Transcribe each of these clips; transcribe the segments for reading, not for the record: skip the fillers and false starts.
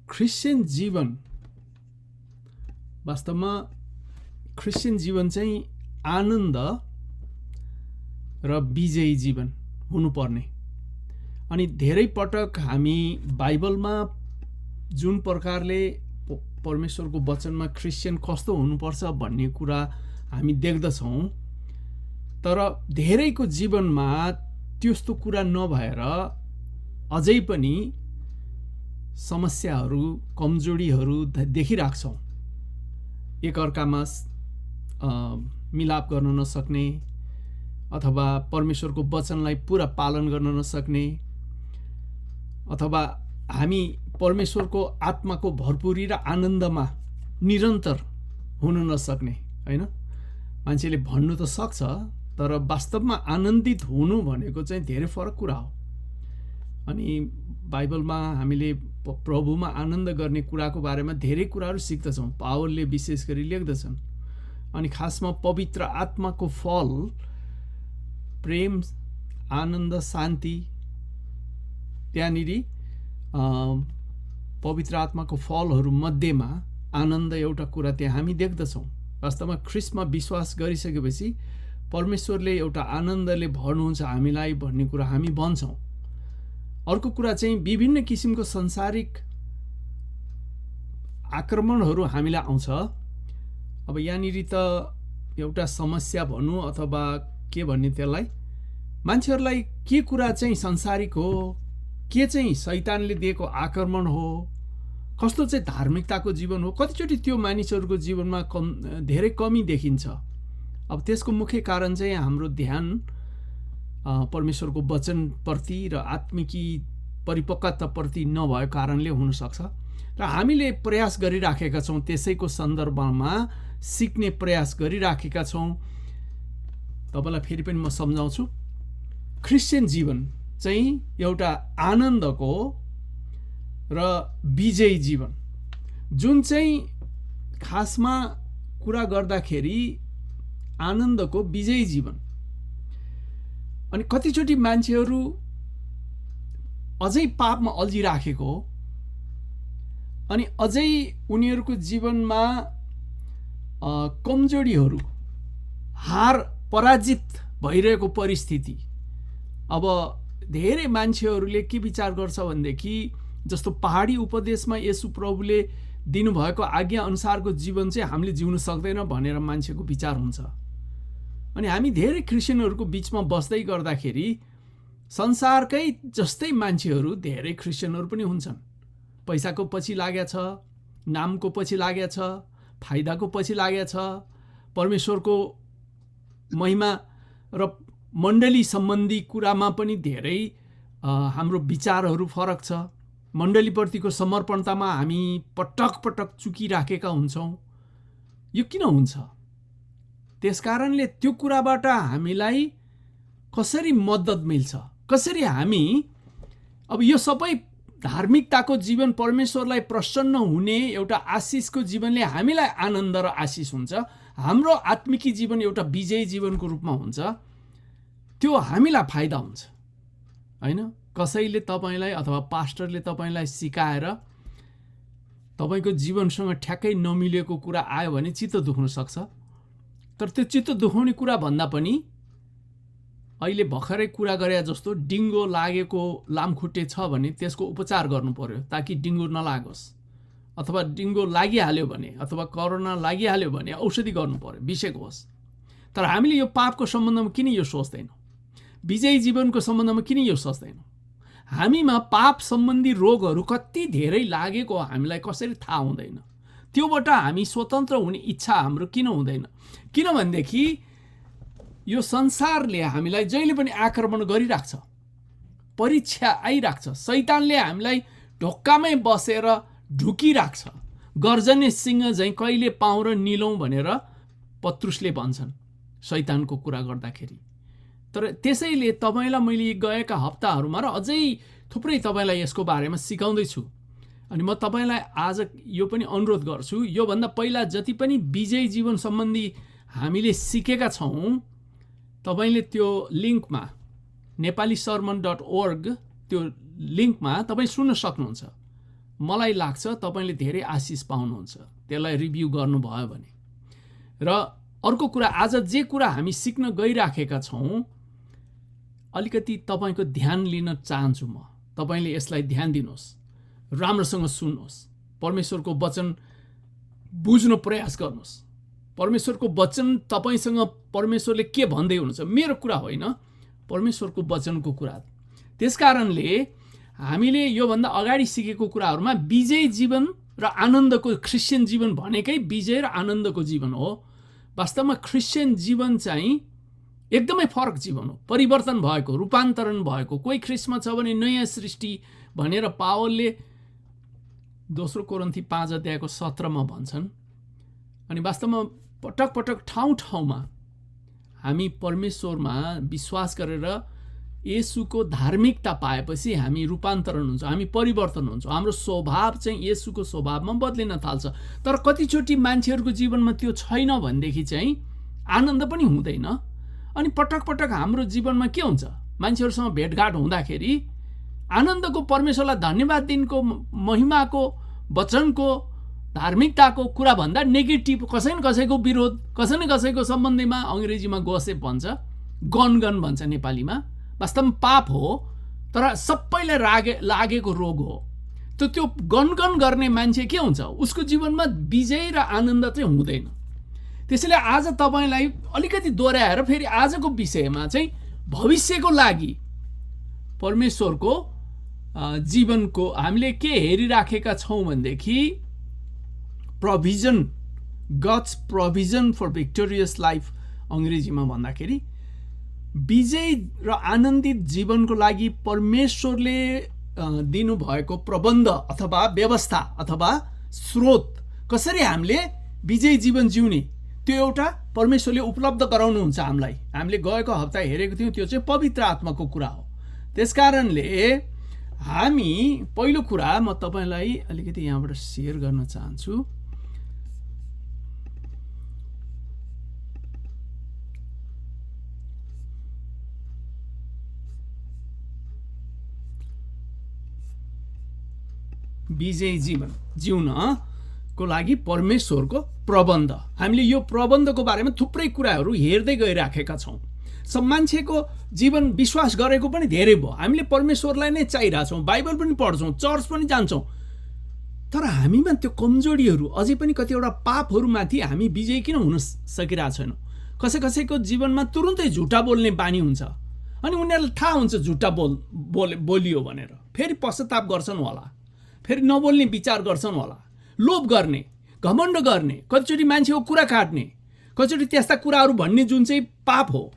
Christian जीवन वास्तवमा Christian जीवन चाहिँ आनन्द र विजयी जीवन हुनुपर्ने। अनि धेरै पटक हामी बाइबलमा जुन प्रकारले परमेश्वरको वचनमा क्रिस्चियन कस्तो हुनुपर्छ भन्ने कुरा हामी देख्दछौँ, तर धेरैको जीवनमा त्यस्तो कुरा नभएर अझै पनि समस्याहरू, कमजोरीहरू देखिराख्छौँ। एकअर्कामा मिलाप गर्न नसक्ने अथवा परमेश्वरको वचनलाई पुरा पालन गर्न नसक्ने, अथवा हामी परमेश्वरको आत्माको भरपुरी र आनन्दमा निरन्तर हुन नसक्ने, हैन? मान्छेले भन्नु त सक्छ, तर वास्तवमा आनन्दित हुनु भनेको चाहिँ धेरै फरक कुरा हो। अनि बाइबलमा हामीले प्रभुमा आनन्द गर्ने कुराको बारेमा धेरै कुराहरू सिक्दछौँ। पावलले विशेष गरी लेख्दछन्। अनि खासमा पवित्र आत्माको फल प्रेम, आनन्द, शान्ति, त्यहाँनिर पवित्र आत्माको फलहरू मध्येमा आनन्द एउटा कुरा त्यहाँ हामी देख्दछौँ। वास्तवमा ख्रिस्टमा विश्वास गरिसकेपछि परमेश्वरले एउटा आनन्दले भर्नुहुन्छ हामीलाई भन्ने कुरा हामी भन्छौँ। अर्को कुरा चाहिँ विभिन्न किसिमको संसारिक आक्रमणहरू हामीलाई आउँछ। अब यहाँनिर त एउटा समस्या भनौँ अथवा के भन्ने त्यसलाई, मान्छेहरूलाई के कुरा चाहिँ संसारिक हो, के चाहिँ शैतानले दिएको आक्रमण हो, कस्तो चाहिँ धार्मिकताको जीवन हो, कतिचोटि त्यो मानिसहरूको जीवनमा धेरै कमी देखिन्छ। अब त्यसको मुख्य कारण चाहिँ हाम्रो ध्यान परमेश्वरको वचनप्रति र आत्मिकी परिपक्वताप्रति नभएको कारणले हुनसक्छ। र हामीले प्रयास गरिराखेका छौँ, त्यसैको सन्दर्भमा सिक्ने प्रयास गरिराखेका छौँ। तपाईँलाई फेरि पनि म सम्झाउँछु, क्रिस्चियन जीवन चाहिँ एउटा आनन्दको र विजयी जीवन, जुन चाहिँ खासमा कुरा गर्दाखेरि आनन्दको विजयी जीवन। अनि कतिचोटि मान्छेहरू अझै पापमा अल्झिराखेको हो, अनि अझै उनीहरूको जीवनमा कमजोरीहरू, हार, पराजित भइरहेको परिस्थिति। अब धेरै मान्छेहरूले के विचार गर्छ भनेदेखि जस्तो पहाडी उपदेशमा येशू प्रभुले दिनुभएको आज्ञा अनुसारको जीवन चाहिँ हामीले जिउन सक्दैन भनेर मान्छेको विचार हुन्छ। अनि हामी धेरै क्रिस्चियनहरूको बिचमा बस्दै गर्दाखेरि संसारकै जस्तै मान्छेहरू धेरै क्रिस्चियनहरू पनि हुन्छन्। पैसाको पछि लागेको छ, नामको पछि लागेको छ, फाइदाको पछि लागेको छ, परमेश्वरको महिमा र मण्डली सम्बन्धी कुरामा पनि धेरै हाम्रो विचारहरू फरक छ। मण्डलीप्रतिको समर्पणतामा हामी पटक पटक चुकिराखेका हुन्छौँ। यो किन हुन्छ? त्यसकारणले त्यो कुराबाट हामीलाई कसरी मद्दत मिल्छ, कसरी हामी अब यो सबै धार्मिकताको जीवन, परमेश्वरलाई प्रसन्न हुने एउटा आशिषको जीवनले हामीलाई आनन्द र आशिष हुन्छ, हाम्रो आत्मिकी जीवन एउटा विजयी जीवनको रूपमा हुन्छ, त्यो हामीलाई फाइदा हुन्छ, हैन? कसैले तपाईँलाई अथवा पास्टरले तपाईँलाई सिकाएर तपाईँको जीवनसँग ठ्याक्कै नमिलेको कुरा आयो भने चित्त दुख्न सक्छ। तर त्यो चित्त दुखाउने कुरा भन्दा पनि अहिले भर्खरै कुरा गरे जस्तो डिङ्गो लागेको लामखुट्टे छ भने त्यसको उपचार गर्नु पर्यो ताकि डिङ्गो नलागोस्, अथवा डिङ्गो लागिहाल्यो भने अथवा कोरोना लागिहाल्यो भने औषधि गर्नु पर्यो, बिसेको होस्। तर हामीले यो पापको सम्बन्धमा किन यो सोच्दैनौँ? विजयी जीवनको सम्बन्धमा किन यो सोच्दैनौँ? हामीमा पाप सम्बन्धी रोगहरू कति धेरै लागेको हामीलाई कसरी थाहा हुँदैन? त्योबाट हामी स्वतन्त्र हुने इच्छा हाम्रो किन हुँदैन? किनभनेदेखि यो संसारले हामीलाई जहिले पनि आक्रमण गरिराख्छ, परीक्षा आइराख्छ। शैतानले हामीलाई ढोक्कामै बसेर ढुकिराख्छ। गर्जने सिंह झैँ कहिले पाउँ र निलौँ भनेर पत्रुसले भन्छन् शैतानको कुरा गर्दाखेरि। तर त्यसैले तपाईँलाई मैले गएका हप्ताहरूमा र अझै थुप्रै तपाईँलाई यसको बारेमा सिकाउँदैछु। अनि म तपाईँलाई आज यो पनि अनुरोध गर्छु, योभन्दा पहिला जति पनि विजयी जीवन सम्बन्धी हामीले सिकेका छौँ, तपाईँले त्यो लिङ्कमा nepalisermon.org त्यो लिङ्कमा तपाईँ सुन्न सक्नुहुन्छ। मलाई लाग्छ तपाईले धेरै आशिष पाउनुहुन्छ त्यसलाई रिभ्यू गर्नुभयो भने। र अर्को कुरा, आज जे कुरा हामी सिक्न गइराखेका छौँ अलिकति तपाईको ध्यान लिन चाहन्छु म। तपाईले यसलाई ध्यान दिनुहोस्, राम्रोसँग सुन्नुहोस्, परमेश्वरको वचन बुझ्न प्रयास गर्नुहोस्। परमेश्वरको वचन तपाईसँग परमेश्वरले के भन्दै हुनुहुन्छ, मेरो कुरा होइन, परमेश्वरको वचनको कुरा। त्यसकारणले हामीले योभन्दा अगाडि सिकेको कुराहरूमा विजय जीवन र आनन्दको क्रिस्चियन जीवन भनेकै विजय र आनन्दको जीवन हो। वास्तवमा क्रिस्चियन जीवन चाहिँ एकदमै फरक जीवन हो, परिवर्तन भएको, रूपान्तरण भएको। कोही ख्रिस्टमा छ भने नयाँ सृष्टि भनेर पावलले 2 कोरिन्थी 5:17 भन्छन्। अनि वास्तवमा पटक पटक ठाउँ ठाउँमा हामी परमेश्वरमा विश्वास गरेर येशूको धार्मिकता पाएपछि हामी रूपान्तरण हुन्छ, हामी परिवर्तन हुन्छ, हाम्रो स्वभाव चाहिँ येशूको स्वभावमा बदलिन थाल्छ। तर कतिचोटि मान्छेहरूको जीवनमा त्यो छैन भनेदेखि चाहिँ आनन्द पनि हुँदैन। अनि पटक पटक हाम्रो जीवनमा के हुन्छ, मान्छेहरूसँग भेटघाट हुँदाखेरि आनन्दको, परमेश्वरलाई धन्यवाद दिनको, महिमाको, वचनको, धार्मिकताको कुरा भन्दा नेगेटिभ, कसै न कसैको विरोध, कसै न कसैको सम्बन्धमा, अङ्ग्रेजीमा गोसेप भन्छ, गनगन भन्छ नेपालीमा, वास्तवमा पाप हो तर सबैलाई लागेको रोग हो। त्यो गनगन गर्ने मान्छे के हुन्छ, उसको जीवनमा विजय र आनन्द चाहिँ हुँदैन। त्यसैले आज तपाईलाई अलिकति दोहोऱ्याएर फेरि आजको विषयमा चाहिँ भविष्यको लागि परमेश्वरको जीवनको हामीले के हेरिराखेका छौँ भनेदेखि provision, God's provision for victorious life अङ्ग्रेजीमा भन्दाखेरि विजय र आनन्दित जीवनको लागि परमेश्वरले दिनुभएको प्रबन्ध अथवा व्यवस्था अथवा स्रोत, कसरी हामीले विजय जीवन जिउने, त्यो एउटा परमेश्वरले उपलब्ध गराउनुहुन्छ हामीलाई। हामीले गएको हप्ता हेरेको थियौँ, त्यो चाहिँ पवित्र आत्माको कुरा हो। त्यसकारणले हामी पहिलो कुरा म तपाईलाई अलिकति यहाँबाट सेयर गर्न चाहन्छु। विजय जीवन जिउनको लागि परमेश्वरको प्रबन्ध। हामीले यो प्रबन्धको बारेमा थुप्रै कुराहरू हेर्दै गइराखेका छौँ। सब मान्छेको जीवन विश्वास गरेको पनि धेरै भयो, हामीले परमेश्वरलाई नै चाहिरहेछौँ, बाइबल पनि पढ्छौँ, चर्च पनि जान्छौँ, तर हामीमा त्यो कमजोरीहरू अझै पनि कतिवटा पापहरूमाथि हामी विजय किन हुन सकिरहेको छैनौँ। कसैको जीवनमा तुरुन्तै झुटा बोल्ने बानी हुन्छ, अनि उनीहरूलाई थाहा हुन्छ झुटा बोलियो भनेर, फेरि पश्चाताप गर्छन् होला, फेरि नबोल्ने विचार गर्छन् होला, लोभ गर्ने, घमण्ड गर्ने, कतिचोटि मान्छेको कुरा काट्ने, कतिचोटि त्यस्ता कुराहरू भन्ने जुन चाहिँ पाप हो।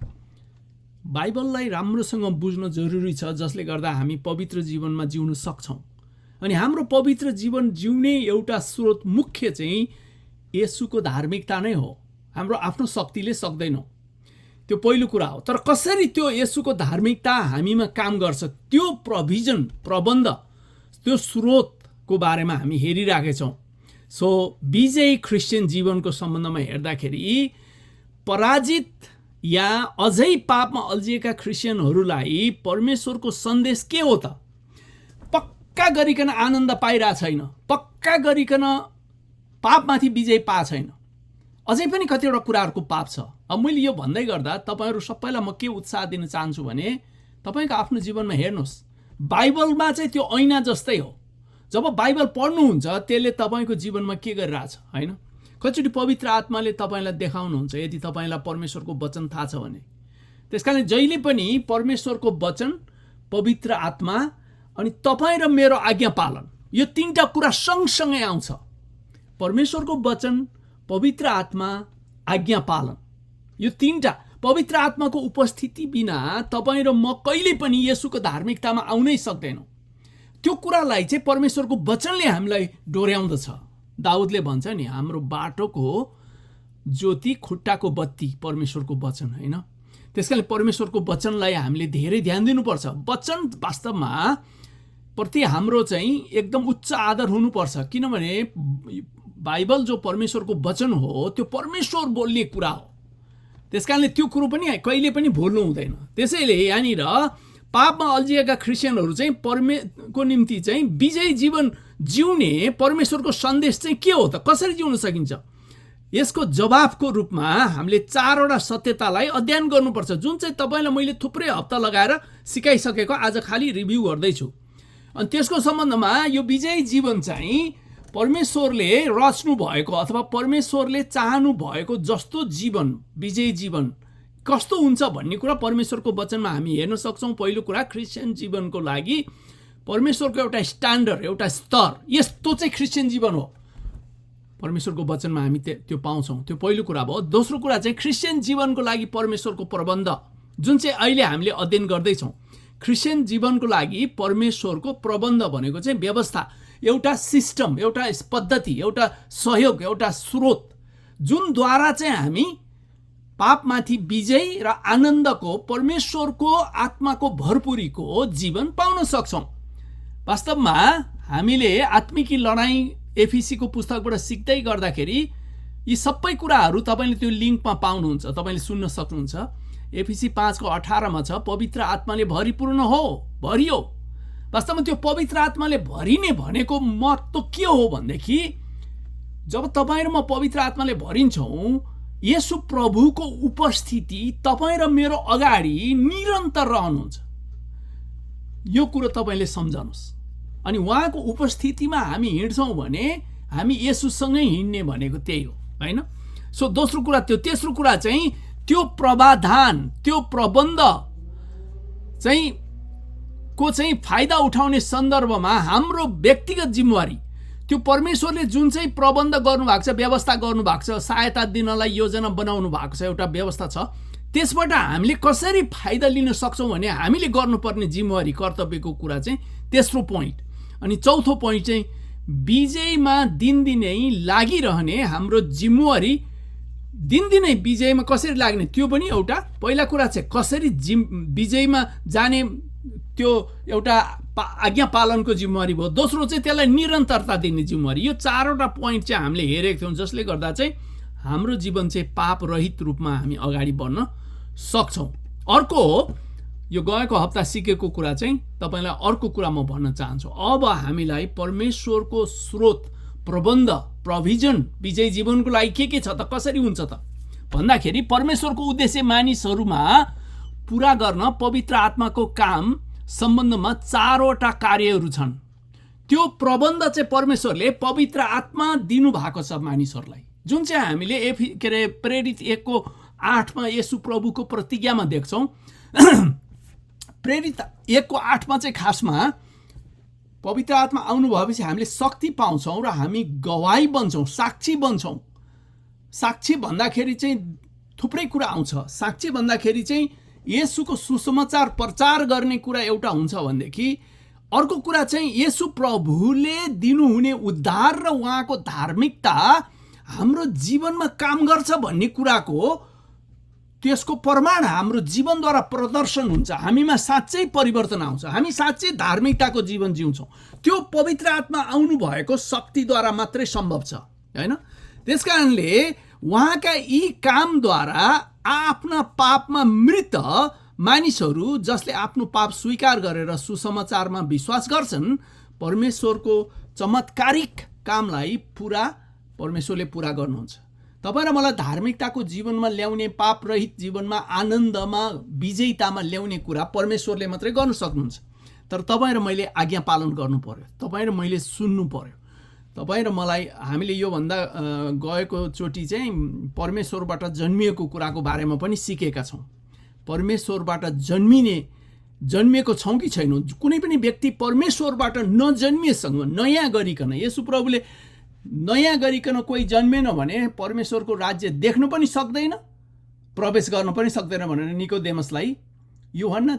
बाइबललाई राम्रोसँग बुझ्न जरुरी छ, जसले गर्दा हामी पवित्र जीवनमा जिउन सक्छौँ। अनि हाम्रो पवित्र जीवन जिउने एउटा स्रोत मुख्य चाहिँ येशूको धार्मिकता नै हो। हाम्रो आफ्नो शक्तिले सक्दैनौँ, त्यो पहिलो कुरा हो। तर कसरी त्यो येशूको धार्मिकता हामीमा काम गर्छ, त्यो प्रोभिजन, प्रबन्ध, त्यो स्रोतको बारेमा हामी हेरिराखेछौँ। सो विजयी क्रिस्चियन जीवनको सम्बन्धमा हेर्दाखेरि पराजित या अझै पापमा अल्झिएका क्रिस्चियनहरूलाई परमेश्वरको सन्देश के हो त? पक्का गरिकन आनन्द पाइरहेको छैन, पक्का गरिकन पापमाथि विजय पाएको छैन, अझै पनि कतिवटा कुराहरूको पाप छ। अब मैले यो भन्दै गर्दा तपाईँहरू सबैलाई म के उत्साह दिन चाहन्छु भने तपाईँको आफ्नो जीवनमा हेर्नुहोस्, बाइबलमा चाहिँ त्यो ऐना जस्तै हो। जब बाइबल पढ्नुहुन्छ त्यसले तपाईँको जीवनमा के गरिरहेछ, होइन? कतिचोटि पवित्र आत्माले तपाईँलाई देखाउनुहुन्छ यदि तपाईँलाई परमेश्वरको वचन थाहा छ भने। त्यसकारण जहिले पनि परमेश्वरको वचन, पवित्र आत्मा अनि तपाईँ र मेरो आज्ञा पालन, यो तीनटा कुरा सँगसँगै आउँछ। परमेश्वरको वचन, पवित्र आत्मा, आज्ञा पालन, यो तीनटा, पवित्र आत्माको उपस्थिति बिना तपाईँ र म कहिले पनि येशूको धार्मिकतामा आउनै सक्दैनौँ। त्यो कुरालाई चाहिँ परमेश्वरको वचनले हामीलाई डोर्याउँदछ। दाउदले भन्छ नि, हाम्रो बाटोको ज्योति, खुट्टाको बत्ती परमेश्वरको वचन, होइन? त्यसकारण परमेश्वरको वचनलाई हामीले धेरै ध्यान दिनुपर्छ। वचन वास्तवमा प्रति हाम्रो चाहिँ एकदम उच्च आदर हुनुपर्छ, किनभने बाइबल जो परमेश्वरको वचन हो त्यो परमेश्वर बोल्ने कुरा हो। त्यसकारणले त्यो कुरो पनि कहिले पनि भुल्नु हुँदैन। त्यसैले यहाँनिर पापमा अल्झिएका क्रिस्चियनहरू चाहिँ को निम्ति चाहिँ विजयी जीवन जिउने परमेश्वरको सन्देश चाहिँ के हो त? कसरी जिउन सकिन्छ? यसको जवाफको रूपमा हामीले 4वटा सत्यतालाई अध्ययन गर्नुपर्छ, जुन चाहिँ तपाईँलाई मैले थुप्रै हप्ता लगाएर सिकाइसकेको, आज खालि रिभ्यू गर्दैछु। अनि त्यसको सम्बन्धमा यो विजयी जीवन चाहिँ परमेश्वरले रच्नु भएको अथवा परमेश्वरले चाहनु भएको जस्तो जीवन, विजयी जीवन कस्तो हुन्छ भन्ने कुरा परमेश्वरको वचनमा हामी हेर्न सक्छौँ। पहिलो कुरा, क्रिस्चियन जीवनको लागि परमेश्वरको एउटा स्ट्यान्डर्ड, एउटा स्तर, यस्तो चाहिँ क्रिस्चियन जीवन हो, परमेश्वरको वचनमा हामी त्यो पाउँछौँ। त्यो पहिलो कुरा भयो। दोस्रो कुरा चाहिँ क्रिस्चियन जीवनको लागि परमेश्वरको प्रबन्ध, जुन चाहिँ अहिले हामीले अध्ययन गर्दैछौँ। क्रिस्चियन जीवनको लागि परमेश्वरको प्रबन्ध भनेको चाहिँ व्यवस्था, एउटा सिस्टम, एउटा पद्धति, एउटा सहयोग, एउटा स्रोत, जुनद्वारा चाहिँ हामी पापमाथि विजय र आनन्दको, परमेश्वरको आत्माको भरपुरीको जीवन पाउन सक्छौँ। वास्तवमा हामीले आत्मिकी लडाईँ एफिसीको पुस्तकबाट सिक्दै गर्दाखेरि यी सबै कुराहरू तपाईँले त्यो लिङ्कमा पाउनुहुन्छ, तपाईँले सुन्न सक्नुहुन्छ। एफिसी 5:18 छ, पवित्र आत्माले भरिपूर्ण हो, भरियो। वास्तवमा त्यो पवित्र आत्माले भरिने भनेको महत्त्व के हो भनेदेखि, जब तपाईँ र म पवित्र आत्माले भरिन्छौँ, येशू प्रभुको उपस्थिति तपाईँ र मेरो अगाडि निरन्तर रहनुहुन्छ। यो कुरो तपाईँले सम्झनुहोस्। अनि उहाँको उपस्थितिमा हामी हिँड्छौँ भने हामी येशूसँगै हिँड्ने भनेको त्यही हो, होइन? सो दोस्रो कुरा त्यो। तेस्रो कुरा चाहिँ त्यो प्रावधान, त्यो प्रबन्ध चाहिँ को चाहिँ फाइदा उठाउने सन्दर्भमा हाम्रो व्यक्तिगत जिम्मेवारी, त्यो परमेश्वरले जुन चाहिँ प्रबन्ध गर्नुभएको छ, व्यवस्था गर्नुभएको छ, सहायता दिनलाई योजना बनाउनु भएको छ, एउटा व्यवस्था छ, त्यसबाट हामीले कसरी फाइदा लिन सक्छौँ भने हामीले गर्नुपर्ने जिम्मेवारी, कर्तव्यको कुरा चाहिँ तेस्रो पोइन्ट। अनि चौथो पोइन्ट चाहिँ विजयमा दिनदिनै लागिरहने हाम्रो जिम्मेवारी, दिनदिनै विजयमा कसरी लाग्ने त्यो पनि एउटा। पहिला कुरा चाहिँ कसरी विजयमा जाने, त्यो एउटा आज्ञा पालनको जिम्मेवारी भयो। दोस्रो चाहिँ त्यसलाई निरन्तरता दिने जिम्मेवारी। यो 4वटा पोइन्ट चाहिँ हामीले हेरेको थियौँ, जसले गर्दा चाहिँ हाम्रो जीवन चाहिँ पाप रहित रूपमा हामी अगाडि बढ्न सक्छौँ। अर्को यो गएको हप्ता सिकेको कुरा चाहिँ तपाईँलाई अर्को कुरा म भन्न चाहन्छु। अब हामीलाई परमेश्वरको स्रोत, प्रबन्ध, प्रोभिजन विजयी जीवनको लागि के छ त, कसरी हुन्छ त भन्दाखेरि, परमेश्वरको उद्देश्य मानिसहरूमा पुरा गर्न पवित्र आत्माको काम सम्बन्धमा 4वटा कार्यहरू छन्। त्यो प्रबन्ध चाहिँ परमेश्वरले पवित्र आत्मा दिनुभएको छ मानिसहरूलाई, जुन चाहिँ हामीले प्रेरित 1:8 येशू प्रभुको प्रतिज्ञामा देख्छौँ। प्रेरित 1:8 चाहिँ खासमा पवित्र आत्मा आउनु भएपछि हामीले शक्ति पाउँछौँ र हामी गवाही बन्छौँ, साक्षी बन्छौँ। साक्षी भन्दाखेरि चाहिँ थुप्रै कुरा आउँछ। साक्षी भन्दाखेरि चाहिँ येशूको सुसमाचार प्रचार गर्ने कुरा एउटा हुन्छ भनेदेखि, अर्को कुरा चाहिँ येशू प्रभुले दिनुहुने उद्धार र उहाँको धार्मिकता हाम्रो जीवनमा काम गर्छ भन्ने कुराको त्यसको प्रमाण हाम्रो जीवनद्वारा प्रदर्शन हुन्छ। हामीमा साँच्चै परिवर्तन आउँछ, हामी साँच्चै धार्मिकताको जीवन जिउँछौँ। त्यो पवित्र आत्मा आउनु भएको शक्तिद्वारा मात्रै सम्भव छ, होइन? त्यसकारणले उहाँका यी कामद्वारा आफ्ना पापमा मृत मानिसहरू, जसले आफ्नो पाप स्वीकार गरेर सुसमाचारमा विश्वास गर्छन्, परमेश्वरको चमत्कारिक कामलाई परमेश्वरले पुरा गर्नुहुन्छ। तपाईँ र मलाई धार्मिकताको जीवनमा ल्याउने, पाप रहित जीवनमा आनन्दमा विजयतामा ल्याउने कुरा परमेश्वरले मात्रै गर्न सक्नुहुन्छ। तर तपाईँ र मैले आज्ञा पालन गर्नु पर्यो, तपाईँ र मैले सुन्नु पर्यो। तपाईँ र मलाई, हामीले योभन्दा गएको चोटि चाहिँ परमेश्वरबाट जन्मिएको कुराको बारेमा पनि सिकेका छौँ। परमेश्वरबाट जन्मिएको छौँ कि छैनौँ? कुनै पनि व्यक्ति परमेश्वरबाट नजन्मिएसँग नयाँ गरिकन, येशू प्रभुले नयाँ गरिकन कोही जन्मेन भने परमेश्वरको राज्य देख्नु पनि सक्दैन, प्रवेश गर्न पनि सक्दैन भनेर निकोदेमसलाई यूहन्ना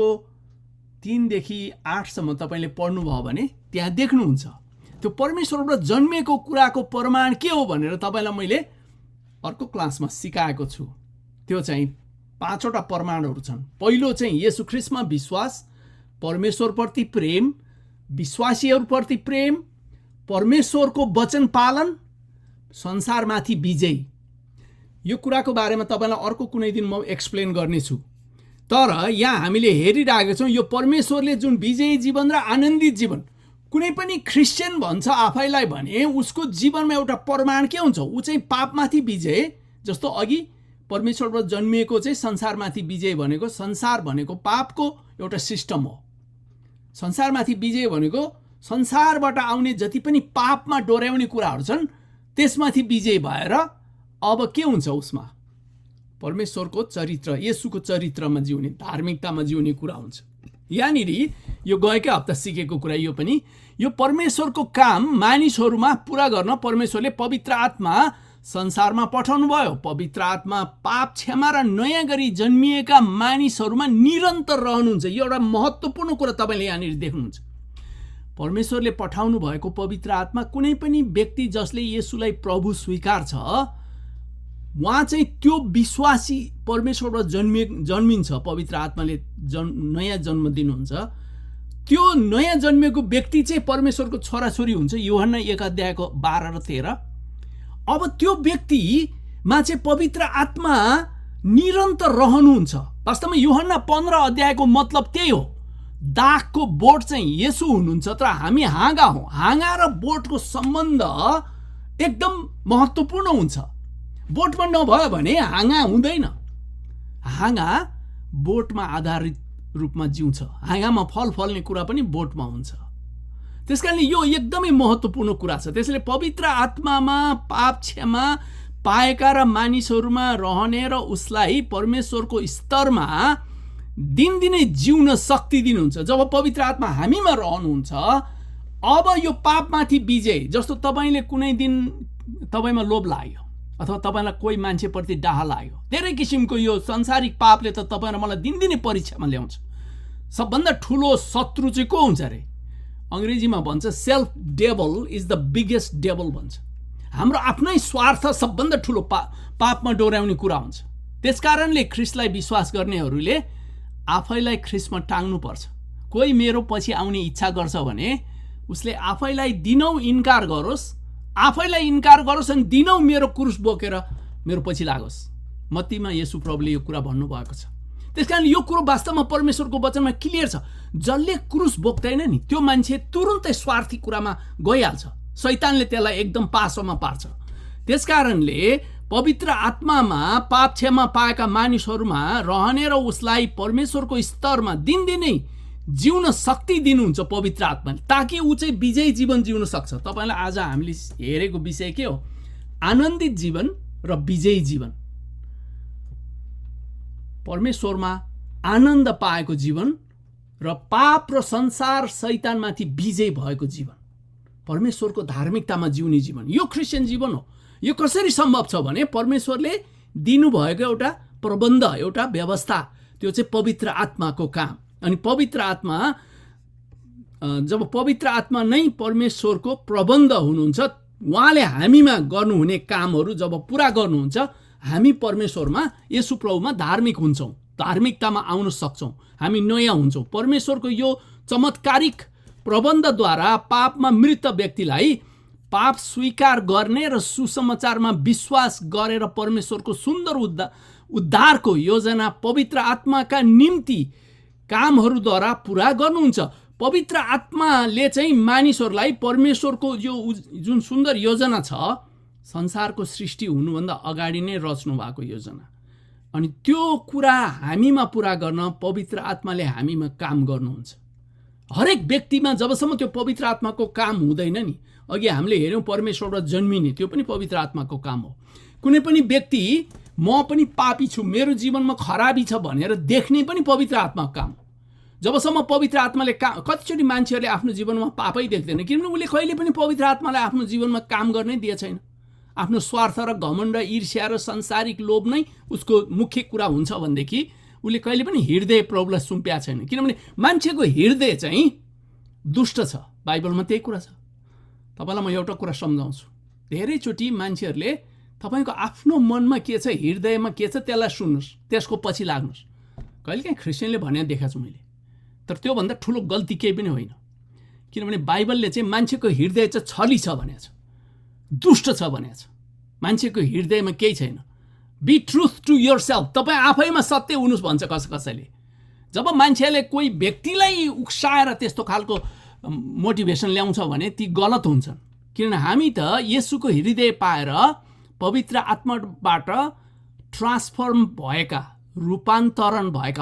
3:3देखि 8सम्म तपाईँले पढ्नुभयो भने त्यहाँ देख्नुहुन्छ। त्यो परमेश्वरबाट जन्मिएको कुराको प्रमाण के हो भनेर तपाईँलाई मैले अर्को क्लासमा सिकाएको छु। त्यो चाहिँ 5वटा प्रमाणहरू छन्। पहिलो चाहिँ येशू ख्रीष्टमा विश्वास, परमेश्वरप्रति प्रेम, विश्वासीहरूप्रति प्रेम, परमेश्वरको वचन पालन, संसारमाथि विजय। यो कुराको बारेमा तपाईँलाई अर्को कुनै दिन म एक्सप्लेन गर्नेछु। तर यहाँ हामीले हेरिरहेका छौँ यो परमेश्वरले जुन विजयी जीवन र आनन्दित जीवन, कुनै पनि क्रिस्चियन भन्छ आफैलाई भने उसको जीवनमा एउटा प्रमाण के हुन्छ, ऊ चाहिँ पापमाथि विजय, जस्तो अघि परमेश्वरबाट जन्मिएको चाहिँ संसारमाथि विजय भनेको, संसार भनेको पापको एउटा सिस्टम हो। संसारमाथि विजय भनेको संसारबाट आउने जति पनि पापमा डोर्याउने कुराहरू छन् त्यसमाथि विजय भएर अब के हुन्छ, उसमा परमेश्वरको चरित्र, येशूको चरित्रमा जिउने, धार्मिकतामा जिउने कुरा हुन्छ। यहाँनिर यो गएकै हप्ता सिकेको कुरा यो पनि, यो परमेश्वरको काम मानिसहरूमा पुरा गर्न परमेश्वरले पवित्र आत्मा संसारमा पठाउनु भयो। पवित्र आत्मा पाप क्षमा र नयाँ गरी जन्मिएका मानिसहरूमा निरन्तर रहनुहुन्छ। यो एउटा महत्त्वपूर्ण कुरा तपाईँले यहाँनिर देख्नुहुन्छ। परमेश्वरले पठाउनु भएको पवित्र आत्मा कुनै पनि व्यक्ति जसले येशूलाई प्रभु स्वीकार छ, उहाँ चाहिँ त्यो विश्वासी परमेश्वरबाट जन्मिन्छ। पवित्र आत्माले नयाँ जन्म दिनुहुन्छ। त्यो नयाँ जन्मेको व्यक्ति चाहिँ परमेश्वरको छोराछोरी हुन्छ। यूहन्ना 1:12 र 13। अब त्यो व्यक्तिमा चाहिँ पवित्र आत्मा निरन्तर रहनुहुन्छ। वास्तवमा यूहन्ना 15 मतलब त्यही हो। दागको बोट चाहिँ येशू हुनुहुन्छ, तर हामी हाँगा हौँ। हाँगा र बोटको सम्बन्ध एकदम महत्त्वपूर्ण हुन्छ। बोटमा नभयो भने हाँगा हुँदैन। हाँगा बोटमा आधारित रूपमा जिउँछ। हाँगामा फल फल्ने कुरा पनि बोटमा हुन्छ। त्यसकारणले यो एकदमै महत्त्वपूर्ण कुरा छ। त्यसैले पवित्र आत्मामा पाप क्षमा पाएका र मानिसहरूमा रहने र उसलाई परमेश्वरको स्तरमा दिनदिनै जिउन शक्ति दिनुहुन्छ। जब पवित्र आत्मा हामीमा रहनुहुन्छ, अब यो पापमाथि विजय, जस्तो तपाईँले कुनै दिन तपाईँमा लोभ लाग्यो अथवा तपाईँलाई कोही मान्छेप्रति डाह लाग्यो, धेरै किसिमको यो संसारिक पापले त तपाईँ र मलाई दिनदिनै परीक्षामा ल्याउँछ। सबभन्दा ठुलो शत्रु चाहिँ को हुन्छ अरे? अङ्ग्रेजीमा भन्छ self devil is the biggest devil भन्छ। हाम्रो आफ्नै स्वार्थ सबभन्दा ठुलो पापमा डोर्याउने कुरा हुन्छ। त्यसकारणले ख्रिस्टलाई विश्वास गर्नेहरूले आफैलाई ख्रिस्टमा टाङ्नुपर्छ। कोही मेरो पछि आउने इच्छा गर्छ भने उसले आफैलाई दिनौँ इन्कार गरोस्, अनि दिनौँ मेरो क्रुस बोकेर मेरो पछि लागोस्। मत्तीमा येशू प्रभुले यो कुरा भन्नुभएको छ। त्यसकारण यो कुरो वास्तवमा परमेश्वरको वचनमा क्लियर छ। जसले क्रुस बोक्दैन नि त्यो मान्छे तुरुन्तै स्वार्थी कुरामा गइहाल्छ। शैतानले त्यसलाई एकदम पासोमा पार्छ। त्यसकारणले पवित्र आत्मामा पाप क्षमा पाएका मानिसहरूमा रहने र उसलाई परमेश्वरको स्तरमा दिनदिनै जिउन शक्ति दिनुहुन्छ पवित्र आत्माले, ताकि ऊ चाहिँ विजयी जीवन जिउन सक्छ। तपाईँलाई आज हामीले हेरेको विषय के हो? आनन्दित जीवन र विजयी जीवन। परमेश्वरमा आनन्द पाएको जीवन र पाप र संसार शैतानमाथि विजय भएको जीवन, परमेश्वरको धार्मिकतामा जिउने जीवन, यो क्रिस्चियन जीवन हो। यो कसरी सम्भव छ भने परमेश्वरले दिनुभएको एउटा प्रबन्ध, एउटा व्यवस्था, त्यो चाहिँ पवित्र आत्माको काम। अनि पवित्र आत्मा, जब पवित्र आत्मा नै परमेश्वरको प्रबन्ध हुनुहुन्छ, उहाँले हामीमा गर्नुहुने कामहरू जब पुरा गर्नुहुन्छ, हामी परमेश्वरमा येशू प्रभुमा धार्मिक हुन्छौँ, धार्मिकतामा आउन सक्छौँ, हामी नयाँ हुन्छौँ। परमेश्वरको यो चमत्कारिक प्रबन्धद्वारा पापमा मृत व्यक्तिलाई पाप स्वीकार गर्ने र सुसमाचारमा विश्वास गरेर परमेश्वरको सुन्दर उद्धारको योजना पवित्र आत्माका निम्ति कामहरूद्वारा पुरा गर्नुहुन्छ। पवित्र आत्माले चाहिँ मानिसहरूलाई परमेश्वरको यो जुन सुन्दर योजना छ, संसारको सृष्टि हुनुभन्दा अगाडि नै रच्नु भएको योजना, अनि त्यो कुरा हामीमा पुरा गर्न पवित्र आत्माले हामीमा काम गर्नुहुन्छ। हरेक व्यक्तिमा जबसम्म त्यो पवित्र आत्माको काम हुँदैन नि, अघि हामीले हेऱ्यौँ परमेश्वरबाट जन्मिने, त्यो पनि पवित्र आत्माको काम हो। कुनै पनि व्यक्ति म पनि पापी छु, मेरो जीवनमा खराबी छ भनेर देख्ने पनि पवित्र आत्माको काम हो। जबसम्म पवित्र आत्माले कतिचोटि मान्छेहरूले आफ्नो जीवनमा पापै देख्दैन, किनभने उसले कहिले पनि पवित्र आत्मालाई आफ्नो जीवनमा काम गर्नै दिए छैन। आफ्नो स्वार्थ र घमण्ड, ईर्ष्या र संसारिक लोभ नै उसको मुख्य कुरा हुन्छ भनेदेखि उसले कहिले पनि हृदय प्रभुलाई सुम्प्या छैन। किनभने मान्छेको हृदय चाहिँ दुष्ट छ, बाइबलमा त्यही कुरा छ। तपाईँलाई म एउटा कुरा सम्झाउँछु। धेरैचोटि मान्छेहरूले तपाईँको आफ्नो मनमा के छ, हृदयमा के छ, त्यसलाई सुन्नुहोस्, त्यसको पछि लाग्नुहोस्। कहिलेकाहीँ क्रिस्चियनले भने देखाएको छु मैले, तर त्योभन्दा ठुलो गल्ती केही पनि होइन। किनभने बाइबलले चाहिँ मान्छेको हृदय चाहिँ छली छ भनेको छ, दुष्ट छ भनेको छ। मान्छेको हृदयमा केही छैन। Be truth to yourself, तपाईँ आफैमा सत्य हुनुहोस् भन्छ कसैले। जब मान्छेले कोही व्यक्तिलाई उक्साएर त्यस्तो खालको मोटिभेसन ल्याउँछ भने ती गलत हुन्छन्। किनभने हामी त येशूको हृदय पाएर पवित्र आत्माबाट ट्रान्सफर्म भएका, रूपान्तरण भएका,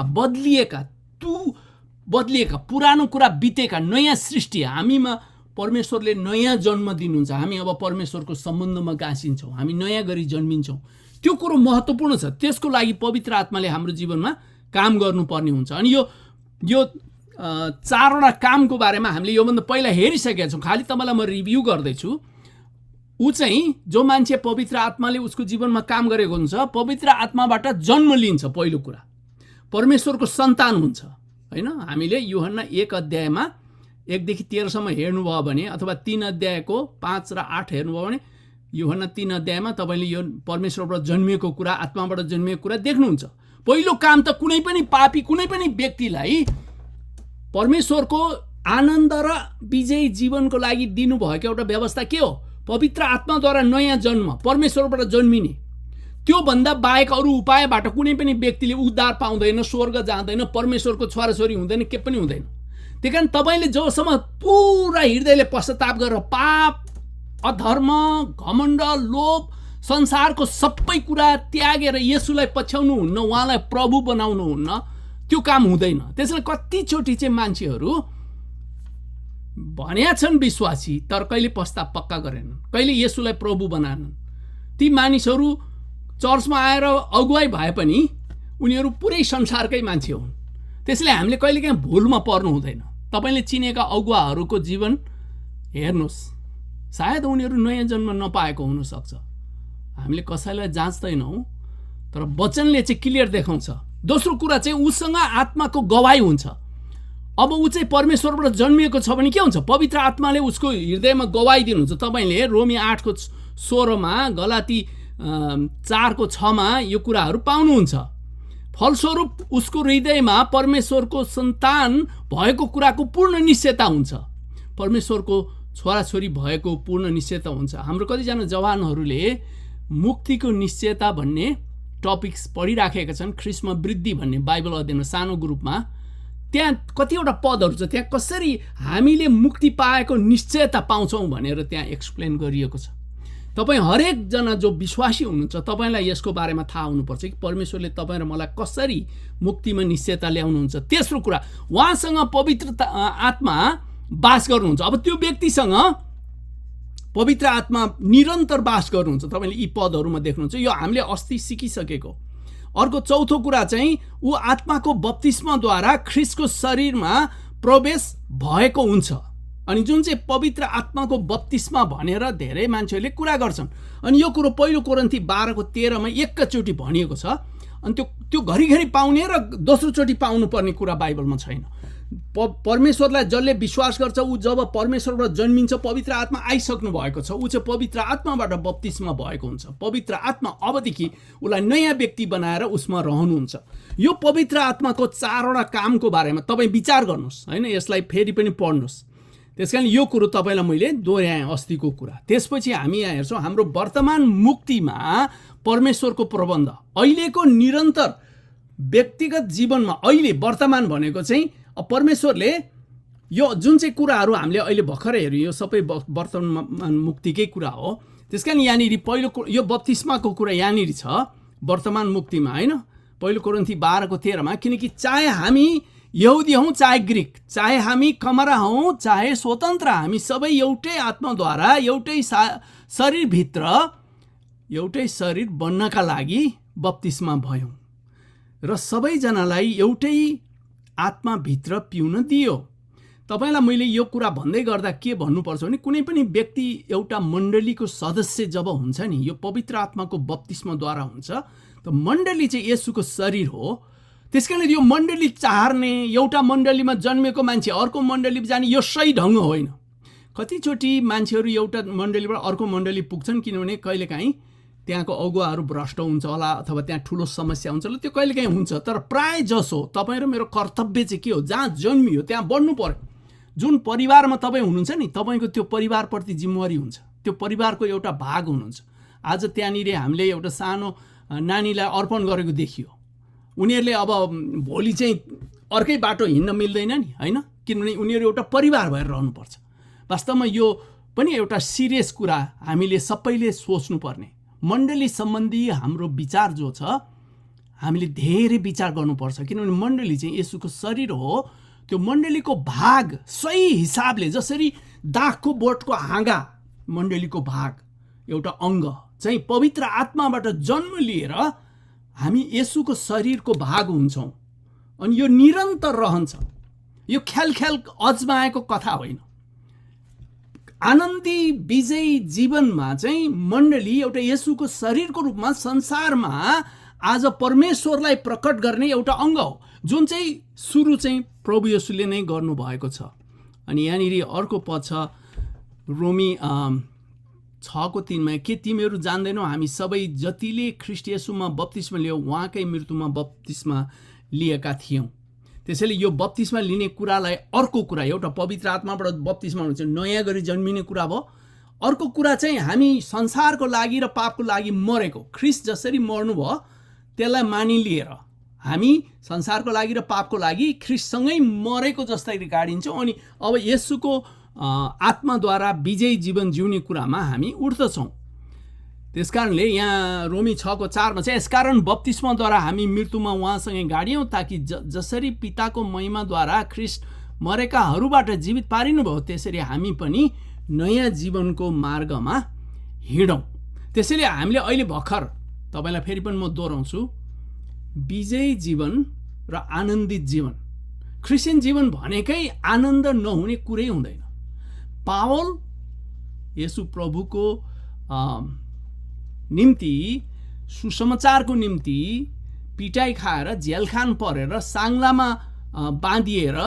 बदलिएका पुरानो कुरा बितेका, नयाँ सृष्टि हामीमा परमेश्वरले नयाँ जन्म दिनुहुन्छ। हामी अब परमेश्वरको सम्बन्धमा गाँसिन्छौँ, हामी नयाँ गरी जन्मिन्छौँ। त्यो कुरो महत्त्वपूर्ण छ। त्यसको लागि पवित्र आत्माले हाम्रो जीवनमा काम गर्नुपर्ने हुन्छ। अनि यो चारवटा कामको बारेमा हामीले योभन्दा पहिला हेरिसकेका छौँ। खालि तपाईँलाई म रिभ्यू गर्दैछु। ऊ चाहिँ जो मान्छे पवित्र आत्माले उसको जीवनमा काम गरेको हुन्छ, पवित्र आत्माबाट जन्म लिन्छ। पहिलो कुरा परमेश्वरको सन्तान हुन्छ, होइन? हामीले यूहन्ना 1 अध्यायमा 1 देखि 13सम्म हेर्नुभयो भने, अथवा 3 अध्यायको 5 र 8 हेर्नुभयो भने, यूहन्ना 3 अध्यायमा तपाईँले यो परमेश्वरबाट जन्मिएको कुरा, आत्माबाट जन्मिएको कुरा देख्नुहुन्छ। पहिलो काम त कुनै पनि पापी, कुनै पनि व्यक्तिलाई परमेश्वरको आनन्द र विजयी जीवनको लागि दिनुभएको एउटा व्यवस्था के हो? पवित्र आत्माद्वारा नयाँ जन्म, परमेश्वरबाट जन्मिने। त्योभन्दा बाहेक अरू उपायबाट कुनै पनि व्यक्तिले उद्धार पाउँदैन, स्वर्ग जाँदैन, परमेश्वरको छोराछोरी हुँदैन, के पनि हुँदैन। त्यही कारण तपाईँले जबसम्म पुरा हृदयले पश्चाताप गरेर पाप, अधर्म, घमण्ड, लोभ, संसारको सबै कुरा त्यागेर येशूलाई पछ्याउनुहुन्न, उहाँलाई प्रभु बनाउनुहुन्न, त्यो काम हुँदैन। त्यसैले कतिचोटि चाहिँ मान्छेहरू भन्या छन् विश्वासी, तर कहिले पश्चाताप पक्का गरेनन्, कहिले येशूलाई प्रभु बनाएनन्। ती मानिसहरू चर्चमा आएर अगुवाई भए पनि उनीहरू पुरै संसारकै मान्छे हुन्। त्यसैले हामीले कहिलेकाहीँ भुलमा पर्नु हुँदैन। तपाईँले चिनेका अगुवाहरूको जीवन हेर्नुहोस्, सायद उनीहरू नयाँ जन्म नपाएको हुनसक्छ। हामीले कसैलाई जाँच्दैनौँ, तर वचनले चाहिँ क्लियर देखाउँछ। दोस्रो कुरा चाहिँ उसँग आत्माको गवाई हुन्छ। अब ऊ चाहिँ परमेश्वरबाट जन्मिएको छ भने के हुन्छ? पवित्र आत्माले उसको हृदयमा गवाई दिनुहुन्छ। तपाईँले रोमी 8को 16मा, गलाती 4को 6मा यो कुराहरू पाउनुहुन्छ। फलस्वरूप उसको हृदयमा परमेश्वरको सन्तान भएको कुराको पूर्ण निश्चयता हुन्छ, परमेश्वरको छोराछोरी भएको पूर्ण निश्चयता हुन्छ। हाम्रो कतिजना जवानहरूले मुक्तिको निश्चयता भन्ने टपिक्स पढिराखेका छन्। ख्रिस्टमा वृद्धि भन्ने बाइबल अध्ययनमा सानो ग्रुपमा त्यहाँ कतिवटा पदहरू छ, त्यहाँ कसरी हामीले मुक्ति पाएको निश्चयता पाउँछौँ भनेर त्यहाँ एक्सप्लेन गरिएको छ। तपाईँ हरेकजना जो विश्वासी हुनुहुन्छ, तपाईँलाई यसको बारेमा थाहा हुनुपर्छ कि परमेश्वरले तपाईँ र मलाई कसरी मुक्तिमा निश्चयता ल्याउनुहुन्छ। तेस्रो कुरा, उहाँसँग पवित्र आत्मा बास गर्नुहुन्छ। अब त्यो व्यक्तिसँग पवित्र आत्मा निरन्तर बास गर्नुहुन्छ। तपाईँले यी पदहरूमा देख्नुहुन्छ, यो हामीले अस्ति सिकिसकेको। अर्को चौथो कुरा चाहिँ ऊ आत्माको बप्तिस्माद्वारा ख्रिस्टको शरीरमा प्रवेश भएको हुन्छ। अनि जुन चाहिँ पवित्र आत्माको बप्तिस्मा भनेर धेरै मान्छेहरूले कुरा गर्छन्। अनि यो कुरो पहिलो कोरिन्थी 12को 13मा एकैचोटि भनिएको छ। अनि त्यो घरिघरि पाउने र दोस्रोचोटि पाउनुपर्ने कुरा बाइबलमा छैन। परमेश्वरलाई जसले विश्वास गर्छ, ऊ जब परमेश्वरबाट जन्मिन्छ, पवित्र आत्मा आइसक्नु भएको छ, ऊ चाहिँ पवित्र आत्माबाट बप्तिस्मा भएको हुन्छ। पवित्र आत्मा अबदेखि उसलाई नयाँ व्यक्ति बनाएर उसमा रहनुहुन्छ। यो पवित्र आत्माको 4वटा कामको बारेमा तपाईँ विचार गर्नुहोस्, होइन? यसलाई फेरि पनि पढ्नुहोस्। त्यस कारण यो कुरो तपाईँलाई मैले दोहोऱ्याएँ अस्तिको कुरा। त्यसपछि हामी यहाँ हेर्छौँ हाम्रो वर्तमान मुक्तिमा परमेश्वरको प्रबन्ध, अहिलेको निरन्तर व्यक्तिगत जीवनमा। अहिले वर्तमान भनेको चाहिँ परमेश्वरले यो जुन चाहिँ कुराहरू हामीले अहिले भर्खरै हेऱ्यौँ, यो सबै वर्तमान मुक्तिकै कुरा हो। त्यस कारण यहाँनिर पहिलो यो बप्तिस्माको कुरा यहाँनिर छ वर्तमान मुक्तिमा, होइन? पहिलो कोरिन्थी 12को 13मा, किनकि चाहे हामी यहुदी हौँ चाहे ग्रीक, चाहे हामी कमरा हौँ चाहे स्वतन्त्र, हामी सबै एउटै आत्माद्वारा एउटै शरीरभित्र एउटै शरीर बन्नका लागि बप्तिस्मा भयौँ र सबैजनालाई एउटै आत्माभित्र पिउन दियो। तपाईँलाई मैले यो कुरा भन्दै गर्दा के भन्नुपर्छ भने, कुनै पनि व्यक्ति एउटा मण्डलीको सदस्य जब हुन्छ नि, यो पवित्र आत्माको बप्तिस्माद्वारा हुन्छ। त मण्डली चाहिँ येशूको शरीर हो। त्यसकारण यो मण्डली चार्ने, एउटा मण्डलीमा जन्मेको मान्छे अर्को मण्डली जाने, यो सही ढङ्ग होइन। कतिचोटि मान्छेहरू एउटा मण्डलीबाट अर्को मण्डली पुग्छन् किनभने कहिलेकाहीँ त्यहाँको अगुवाहरू भ्रष्ट हुन्छ होला, अथवा त्यहाँ ठुलो समस्या हुन्छ होला, त्यो कहिलेकाहीँ हुन्छ। तर प्राय जसो तपाईँ र मेरो कर्तव्य चाहिँ के हो? जहाँ जन्मियो त्यहाँ बढ्नु पर्यो। जुन परिवारमा तपाईँ हुनुहुन्छ नि, तपाईँको त्यो परिवारप्रति जिम्मेवारी हुन्छ, त्यो परिवारको एउटा भाग हुनुहुन्छ। आज त्यहाँनिर हामीले एउटा सानो नानीलाई अर्पण गरेको देखियो। उनीहरूले अब भोलि चाहिँ अर्कै बाटो हिँड्न मिल्दैन नि, होइन? किनभने उनीहरू एउटा परिवार भएर रहनुपर्छ। वास्तवमा यो पनि एउटा सिरियस कुरा हामीले सबैले सोच्नुपर्ने। मण्डली सम्बन्धी हाम्रो विचार जो छ हामीले धेरै विचार गर्नुपर्छ, किनभने मण्डली चाहिँ येशूको शरीर हो। त्यो मण्डलीको भाग सही हिसाबले, जसरी दागको बोटको हाँगा मण्डलीको भाग एउटा अङ्ग चाहिँ पवित्र आत्माबाट जन्म लिएर हामी येशूको शरीरको भाग हुन्छौँ अनि यो निरन्तर रहन्छ। यो ख्याल अजमाएको कथा होइन। आनन्दी विजयी जीवनमा चाहिँ मण्डली एउटा येशूको शरीरको रूपमा संसारमा आज परमेश्वरलाई प्रकट गर्ने एउटा अङ्ग हो, जुन चाहिँ सुरु चाहिँ प्रभु येशूले नै गर्नुभएको छ। अनि यहाँनिर अर्को पद छ रोमी 6:3 के तिमीहरू जान्दैनौ हामी सबै जतिले ख्रीष्ट येशूमा बप्तिस्मा लियौँ उहाँकै मृत्युमा बप्तिस्मा लिएका थियौँ। त्यसैले यो बप्तिस्मा लिने कुरालाई अर्को कुरा, एउटा पवित्र आत्माबाट बप्तिस्मा हुनु चाहिँ नयाँ गरी जन्मिने कुरा भयो। अर्को कुरा चाहिँ हामी संसारको लागि र पापको लागि मरेको, ख्रीष्ट जसरी मर्नुभयो त्यसलाई मानिलिएर हामी संसारको लागि र पापको लागि ख्रीष्टसँगै मरेको जस्तै गाडिन्छौँ। अनि अब येशूको आत्माद्वारा विजयी जीवन जिउने कुरामा हामी उठ्दछौँ। त्यसकारणले यहाँ रोमी 6:4 चाहिँ यसकारण बप्तिस्माद्वारा हामी मृत्युमा उहाँसँगै गाडियौँ ताकि जसरी पिताको महिमाद्वारा ख्रीष्ट मरेकाहरूबाट जीवित पारिनुभयो त्यसरी हामी पनि नयाँ जीवनको मार्गमा हिँडौँ। त्यसैले हामीले अहिले भर्खर तपाईँलाई फेरि पनि म दोहोऱ्याउँछु, विजयी जीवन र आनन्दित जीवन, क्रिस्चियन जीवन भनेकै आनन्द नहुने कुरै हुँदैन। पावल येशू प्रभुको निम्ति सुसमाचारको निम्ति पिटाइ खाएर जेलखान परेर साङ्लामा बाँधिएर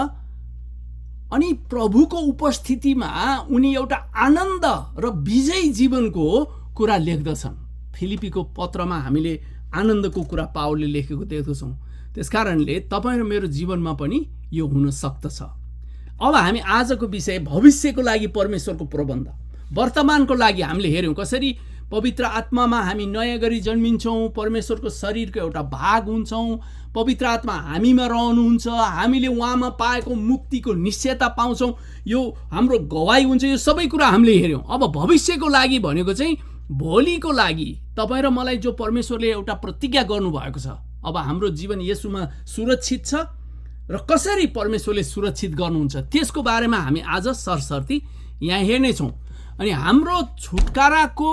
अनि प्रभुको उपस्थितिमा उनी एउटा आनन्द र विजयी जीवनको कुरा लेख्दछन्। फिलिपीको पत्रमा हामीले आनन्दको कुरा पावलले लेखेको देख्दछौँ। त्यसकारणले तपाईँ र मेरो जीवनमा पनि यो हुन सक्दछ। अब हामी आजको विषय भविष्यको लागि परमेश्वरको प्रबन्ध, वर्तमानको लागि हामीले हेऱ्यौँ कसरी पवित्र आत्मामा हामी नयाँ गरी जन्मिन्छौँ, परमेश्वरको शरीरको एउटा भाग हुन्छौँ, पवित्र आत्मा हामीमा रहनुहुन्छ, हामीले उहाँमा पाएको मुक्तिको निश्चयता पाउँछौँ, यो हाम्रो गवाई हुन्छ। यो सबै कुरा हामीले हेऱ्यौँ। अब भविष्यको लागि भनेको चाहिँ भोलिको लागि तपाईँ र मलाई जो परमेश्वरले एउटा प्रतिज्ञा गर्नुभएको छ, अब हाम्रो जीवन येशूमा सुरक्षित छ र कसरी परमेश्वरले सुरक्षित गर्नुहुन्छ त्यसको बारेमा हामी आज सरसर्ती यहाँ हेर्नेछौँ। अनि हाम्रो छुटकाराको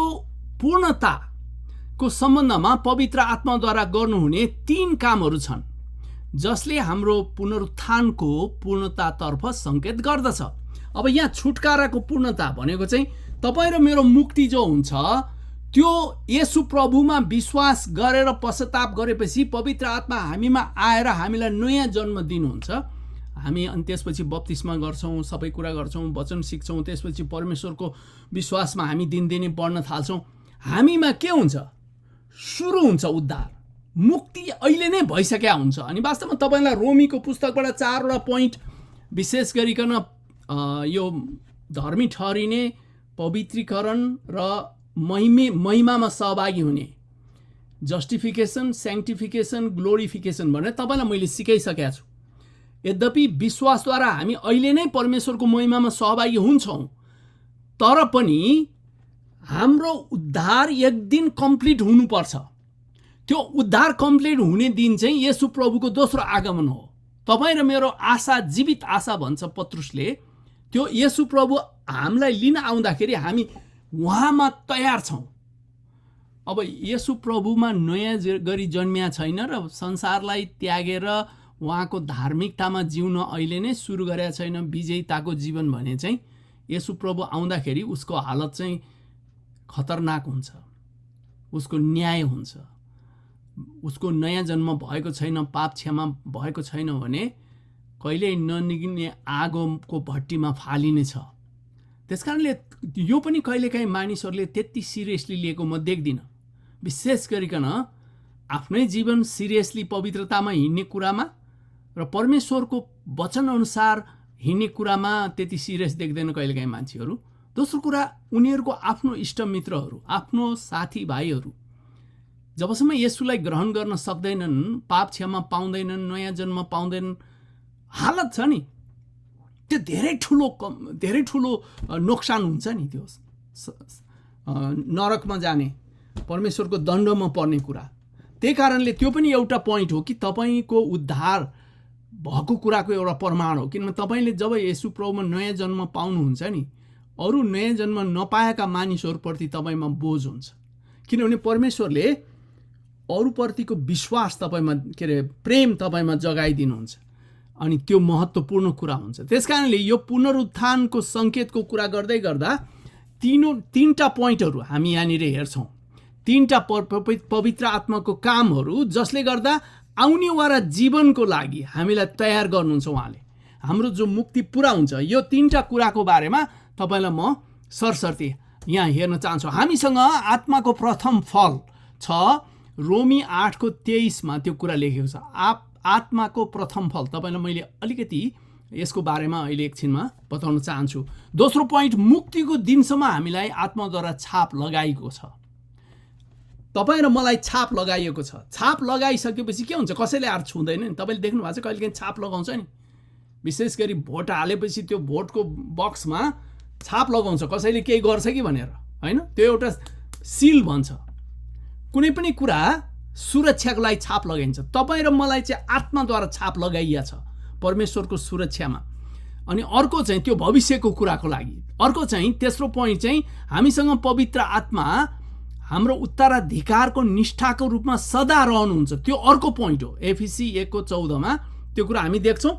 पूर्णताको सम्बन्धमा पवित्र आत्माद्वारा गर्नुहुने 3 कामहरू छन् जसले हाम्रो पुनरुत्थानको पूर्णतातर्फ सङ्केत गर्दछ। अब यहाँ छुटकाराको पूर्णता भनेको चाहिँ तपाईँ र मेरो मुक्ति जो हुन्छ त्यो येशू प्रभुमा विश्वास गरेर पश्चाताप गरेपछि पवित्र आत्मा हामीमा आएर हामीलाई नयाँ जन्म दिनुहुन्छ। हामी अनि त्यसपछि बप्तिस्मा गर्छौँ, सबै कुरा गर्छौँ, वचन सिक्छौँ, त्यसपछि परमेश्वरको विश्वासमा हामी दिनदिनै बढ्न थाल्छौँ। हामीमा के हुन्छ? सुरु हुन्छ उद्धार, मुक्ति अहिले नै भइसकेका हुन्छ। अनि वास्तवमा तपाईँलाई रोमीको पुस्तकबाट 4वटा पोइन्ट विशेष गरिकन यो धर्मी ठहरिने, पवित्रीकरण र महिमामा सहभागी हुने, जस्टिफिकेसन, सेङ्टिफिकेसन, ग्लोरिफिकेसन भनेर तपाईँलाई मैले सिकाइसकेको छु। यद्यपि विश्वासद्वारा हामी अहिले नै परमेश्वरको महिमामा सहभागी हुन्छौँ, तर पनि हाम्रो उद्धार एक दिन कम्प्लिट हुनुपर्छ। त्यो उद्धार कम्प्लिट हुने दिन चाहिँ येशू प्रभुको दोस्रो आगमन हो। तपाईँ र मेरो आशा जीवित आशा भन्छ पत्रुसले। त्यो येशू प्रभु हामीलाई लिन आउँदाखेरि हामी उहाँमा तयार छौँ। अब येशू प्रभुमा नयाँ गरी जन्मिया छैन र संसारलाई त्यागेर उहाँको धार्मिकतामा जिउन अहिले नै सुरु गरेका छैन विजयताको जीवन भने चाहिँ येशू प्रभु आउँदाखेरि उसको हालत चाहिँ खतरनाक हुन्छ, उसको न्याय हुन्छ, उसको नयाँ जन्म भएको छैन, पाप क्षमा भएको छैन भने कहिल्यै ननिगिने आगोको भट्टीमा फालिनेछ। त्यसकारणले यो पनि कहिलेकाहीँ मानिसहरूले त्यति सिरियसली लिएको म देख्दिनँ। विशेष गरिकन आफ्नै जीवन सिरियसली पवित्रतामा हिँड्ने कुरामा र परमेश्वरको वचनअनुसार हिँड्ने कुरामा त्यति सिरियस देख्दैन कहिलेकाहीँ मान्छेहरू। दोस्रो कुरा, उनीहरूको आफ्नो इष्टमित्रहरू, आफ्नो साथीभाइहरू जबसम्म येशूलाई ग्रहण गर्न सक्दैनन्, पाप क्षमा पाउँदैनन्, नयाँ जन्म पाउँदैनन्, हालत छ नि त्यो धेरै ठुलो नोक्सान हुन्छ नि। त्यो नरकमा जाने, परमेश्वरको दण्डमा पर्ने कुरा। त्यही कारणले त्यो पनि एउटा पोइन्ट हो कि तपाईँको उद्धार भएको कुराको एउटा प्रमाण हो। किनभने तपाईँले जब येशू प्रभुमा नयाँ जन्म पाउनुहुन्छ नि, अरू नयाँ जन्म नपाएका मानिसहरूप्रति तपाईँमा बोझ हुन्छ। किनभने परमेश्वरले अरूप्रतिको विश्वास तपाईँमा प्रेम तपाईँमा जगाइदिनुहुन्छ अनि त्यो महत्त्वपूर्ण कुरा हुन्छ। त्यस कारणले यो पुनरुत्थानको सङ्केतको कुरा गर्दै गर्दा तीनटा पोइन्टहरू हामी यहाँनिर हेर्छौँ। तीनटा पवित्र आत्माको कामहरू जसले गर्दा आउनेवाला जीवनको लागि हामीलाई तयार गर्नुहुन्छ उहाँले। हाम्रो जो मुक्ति पुरा हुन्छ, यो तीनटा कुराको बारेमा तपाईँलाई म सरसर्ती यहाँ हेर्न चाहन्छु। हामीसँग आत्माको प्रथम फल छ, रोमी 8:23 त्यो कुरा लेखेको छ। आत्माको प्रथम फल तपाईँलाई मैले अलिकति यसको बारेमा अहिले एकछिनमा बताउन चाहन्छु। दोस्रो पोइन्ट, मुक्तिको दिनसम्म हामीलाई आत्माद्वारा छाप लगाइएको छ। तपाईँ र मलाई छाप लगाइएको छ। छाप लगाइसकेपछि के हुन्छ? कसैले आएर छुँदैन नि। तपाईँले देख्नु भएको छ कहिलेकाहीँ छाप लगाउँछ नि, विशेष गरी भोट हालेपछि त्यो भोटको बक्समा छाप लगाउँछ, कसैले केही गर्छ कि भनेर, होइन? त्यो एउटा सिल भन्छ। कुनै पनि कुरा सुरक्षाको लागि छाप लगाइन्छ। तपाईँ र मलाई चाहिँ आत्माद्वारा छाप लगाइया छ परमेश्वरको सुरक्षामा। अनि अर्को चाहिँ त्यो भविष्यको कुराको लागि। अर्को चाहिँ तेस्रो पोइन्ट चाहिँ हामीसँग पवित्र आत्मा हाम्रो उत्तराधिकारको निष्ठाको रूपमा सदा रहनुहुन्छ। त्यो अर्को पोइन्ट हो। एफिसी 1:14 त्यो कुरा हामी देख्छौँ।